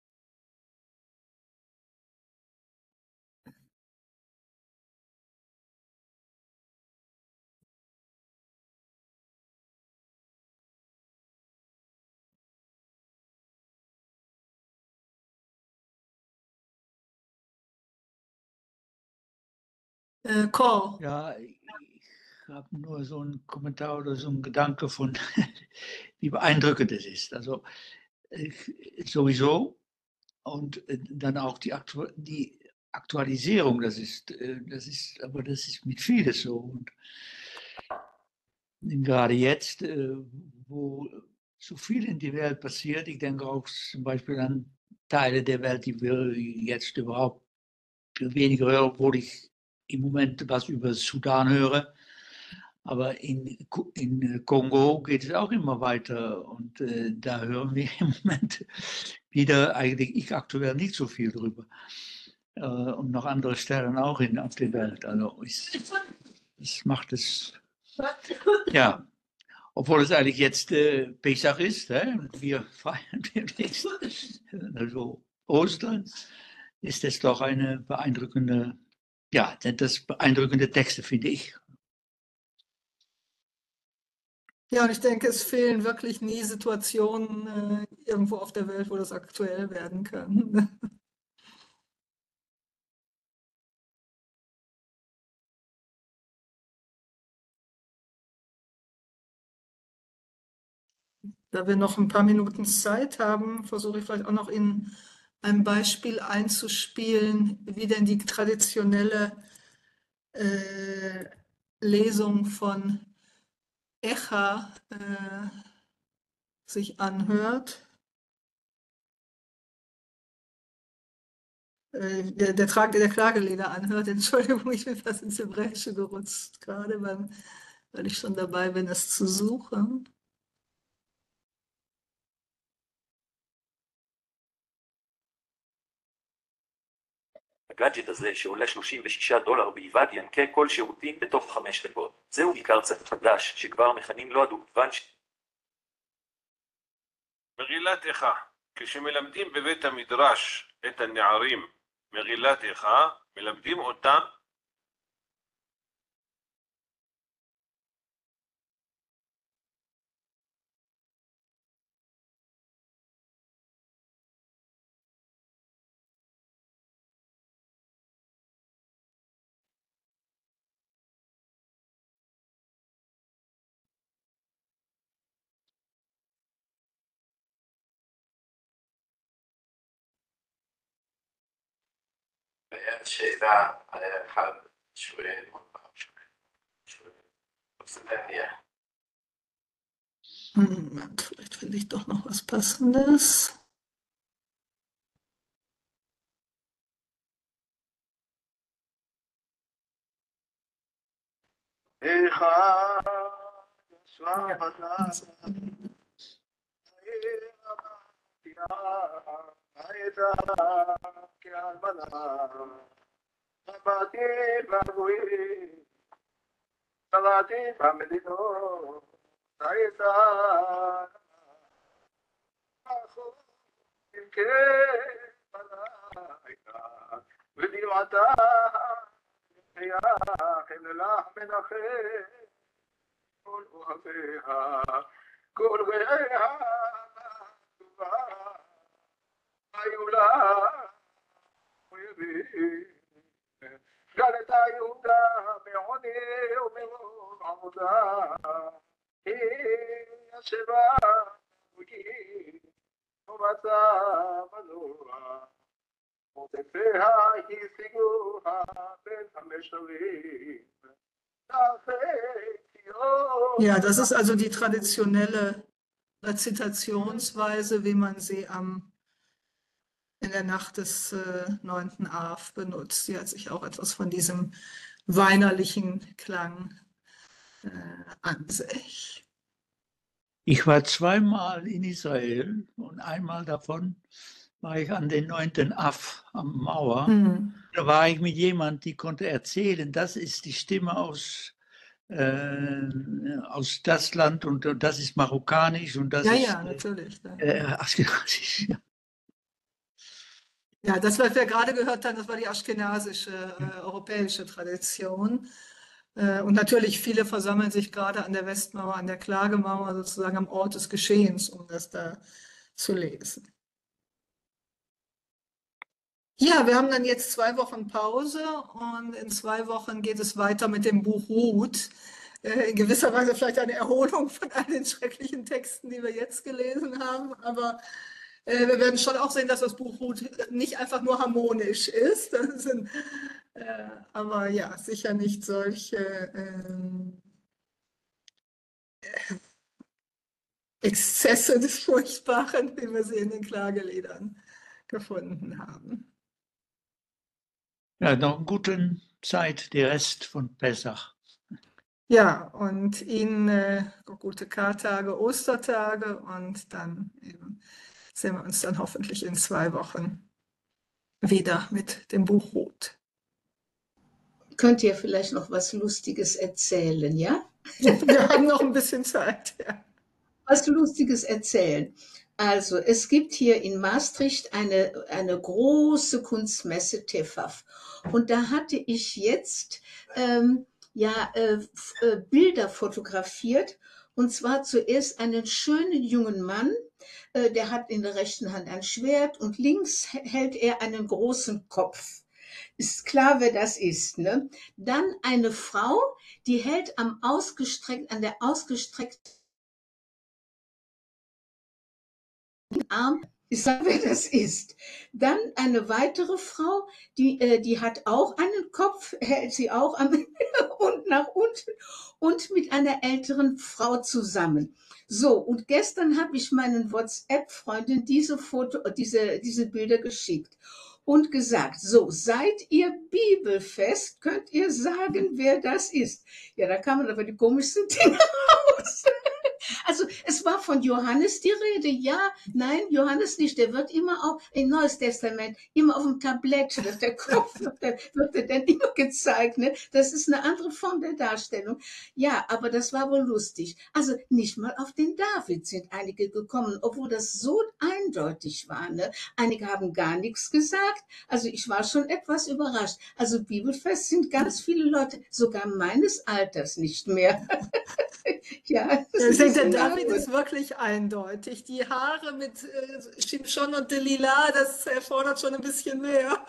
Äh, Call. Ja, ich habe nur so einen Kommentar oder so einen Gedanke von, wie beeindruckend es ist. Also äh, sowieso und äh, dann auch die, Aktu die Aktualisierung, das ist, äh, das ist, aber das ist mit vieles so. Und gerade jetzt, äh, wo so viel in der Welt passiert, ich denke auch zum Beispiel an Teile der Welt, die wir jetzt überhaupt weniger hören, obwohl ich im Moment was über Sudan höre. Aber in, in Kongo geht es auch immer weiter und äh, da hören wir im Moment wieder eigentlich ich aktuell nicht so viel drüber. Äh, und noch andere Stellen auch in, auf der Welt. Also das macht es, ja, obwohl es eigentlich jetzt äh, Pesach ist, hä? Und wir feiern demnächst, also Ostern, ist es doch eine beeindruckende, ja, das beeindruckende Texte, finde ich. Ja, und ich denke, es fehlen wirklich nie Situationen äh, irgendwo auf der Welt, wo das aktuell werden kann. Da wir noch ein paar Minuten Zeit haben, versuche ich vielleicht auch noch in ein Beispiel einzuspielen, wie denn die traditionelle äh, Lesung von Echa äh, sich anhört. Äh, der, der, Trag, der Klagelieder anhört. Entschuldigung, ich bin fast ins Hebräische gerutscht, gerade beim, weil ich schon dabei bin, es zu suchen. הגאדג'ט הזה שעולה שלושים ושישה דולר בלבד ינקה כל שירותים בתוך חמש דקות. זהו עיקר צד חדש שכבר מכנים לו הדובדבן ש... מגילת איכה, כשמלמדים בבית המדרש את הנערים מגילת איכה, מלמדים אותם שאלה אחד שואל, שואל, was denn hier? Moment, vielleicht finde ich doch noch was Passendes. כל רעיה טובה, היו לה אויבים. גלתה יהודה מעוני ומרוב עבודה, היא ישבה בגיל ומצא מנוע, מוטפיה השיגוה בין המשרים. Ja, das ist also die traditionelle Rezitationsweise, wie man sie am, in der Nacht des äh, neunten Av benutzt. Sie hat sich auch etwas von diesem weinerlichen Klang äh, an sich. Ich war zweimal in Israel und einmal davon war ich an den neunten Av am Mauer. Mhm. Da war ich mit jemandem, die konnte erzählen, das ist die Stimme aus, äh, aus das Land und, und das ist marokkanisch und das Ja, ist ja, natürlich. Ja. äh, aschkenasisch. Ja. Ja, das, was wir gerade gehört haben, das war die aschkenasische, äh, europäische Tradition. Äh, und natürlich, viele versammeln sich gerade an der Westmauer, an der Klagemauer, sozusagen am Ort des Geschehens, um das da zu lesen. Ja, wir haben dann jetzt zwei Wochen Pause und in zwei Wochen geht es weiter mit dem Buch Ruth. Äh, in gewisser Weise vielleicht eine Erholung von all den schrecklichen Texten, die wir jetzt gelesen haben, aber äh, wir werden schon auch sehen, dass das Buch Ruth nicht einfach nur harmonisch ist, das sind, äh, aber ja, sicher nicht solche ähm, Exzesse des Furchtbaren, wie wir sie in den Klageliedern gefunden haben. Ja, noch eine gute Zeit, der Rest von Pessach. Ja, und Ihnen äh, gute Kartage, Ostertage und dann eben sehen wir uns dann hoffentlich in zwei Wochen wieder mit dem Buch Ruth. Könnt ihr vielleicht noch was Lustiges erzählen, ja? Wir haben noch ein bisschen Zeit, ja. Was Lustiges erzählen. Also, es gibt hier in Maastricht eine, eine große Kunstmesse, T E F A F. Und da hatte ich jetzt ähm, ja, äh, äh, Bilder fotografiert. Und zwar zuerst einen schönen jungen Mann, äh, der hat in der rechten Hand ein Schwert und links hält er einen großen Kopf. Ist klar, wer das ist, ne? Dann eine Frau, die hält am ausgestreckt, an der ausgestreckten Arm Ich sage, wer das ist. Dann eine weitere Frau, die, äh, die hat auch einen Kopf, hält sie auch am und nach unten und mit einer älteren Frau zusammen. So, und gestern habe ich meinen WhatsApp-Freunden diese Foto, diese, diese Bilder geschickt und gesagt, so, seid ihr bibelfest, könnt ihr sagen, wer das ist. Ja, da kamen aber die komischsten Dinge raus. Also es war von Johannes die Rede. Ja, nein, Johannes nicht. Der wird immer auch im Neues Testament, immer auf dem Tablett, wird der Kopf, wird der, wird der dann immer gezeigt. Ne? Das ist eine andere Form der Darstellung. Ja, aber das war wohl lustig. Also nicht mal auf den David sind einige gekommen, obwohl das so eindeutig war. Ne? Einige haben gar nichts gesagt. Also ich war schon etwas überrascht. Also bibelfest sind ganz viele Leute, sogar meines Alters nicht mehr. Ja, das Ich denke, der ist David genau. ist wirklich eindeutig. Die Haare mit äh, Shimshon und Delilah, das erfordert schon ein bisschen mehr.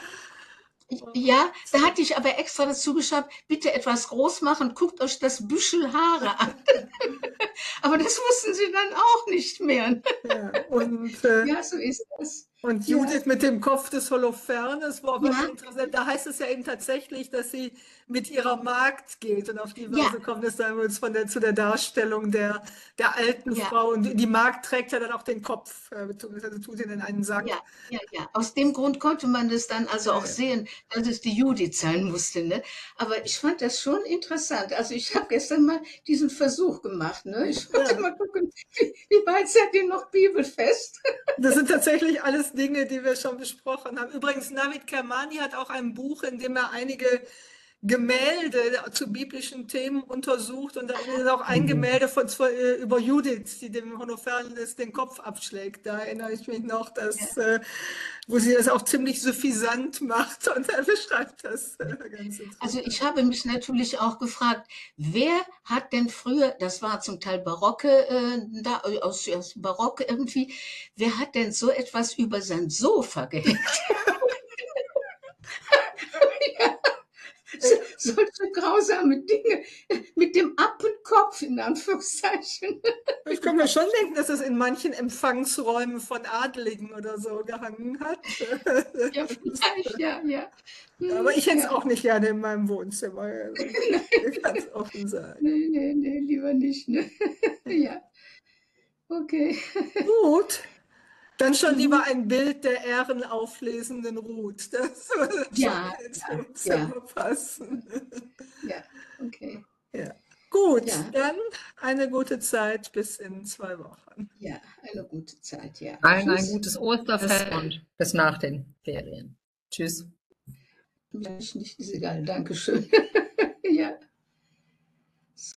Ja, da hatte ich aber extra dazu geschaut, bitte etwas groß machen, guckt euch das Büschel Haare an. Aber das wussten sie dann auch nicht mehr. Ja, und, äh, Ja, so ist das. und Ja. Judith mit dem Kopf des Holofernes war wirklich Ja. interessant. Da heißt es ja eben tatsächlich, dass sie mit ihrer Magd geht und auf die Weise Ja. kommt es dann uns von der, zu der Darstellung der, der alten Ja. Frau. Und die Magd trägt ja dann auch den Kopf, äh, beziehungsweise tut ihn in einen Sack. Ja, ja, ja. Aus dem Grund konnte man das dann also auch Ja. sehen, dass es die Judith sein musste. Ne? Aber ich fand das schon interessant. Also ich habe gestern mal diesen Versuch gemacht. Ne? Ich wollte Ja. mal gucken, wie, wie weit seid ihr noch bibelfest? Das sind tatsächlich alles Dinge, die wir schon besprochen haben. Übrigens, Navid Kermani hat auch ein Buch, in dem er einige Gemälde zu biblischen Themen untersucht. Und da ist auch ein Gemälde von, äh, über Judith, die dem Holofernes den Kopf abschlägt. Da erinnere ich mich noch, dass, äh, wo sie das auch ziemlich suffisant macht. Und er beschreibt das äh, ganz interessant. Also ich habe mich natürlich auch gefragt, wer hat denn früher, das war zum Teil Barocke, äh, da, aus, aus Barock irgendwie, wer hat denn so etwas über sein Sofa gehängt? Ja, so, solche grausame Dinge mit dem Appenkopf in Anführungszeichen. Ich kann mir schon denken, dass es in manchen Empfangsräumen von Adligen oder so gehangen hat. Ja, vielleicht, ja, ja. Aber ich hätte es Ja. auch nicht gerne in meinem Wohnzimmer. Also, ich kann es offen sagen. Nee, nee, nee, lieber nicht. Ne? Ja, okay. Gut, dann schon lieber ein Bild der ehrenauflesenden Ruth. Das würde Ja, schon ins ja, Wohnzimmer passen. Ja, okay. Ja. Gut, Ja. dann eine gute Zeit bis in zwei Wochen. Ja, eine gute Zeit, ja. Ein, ein Tschüss. gutes Osterfest und bis nach den Ferien. Tschüss. Ja, nicht, ist egal, Dankeschön. Ja.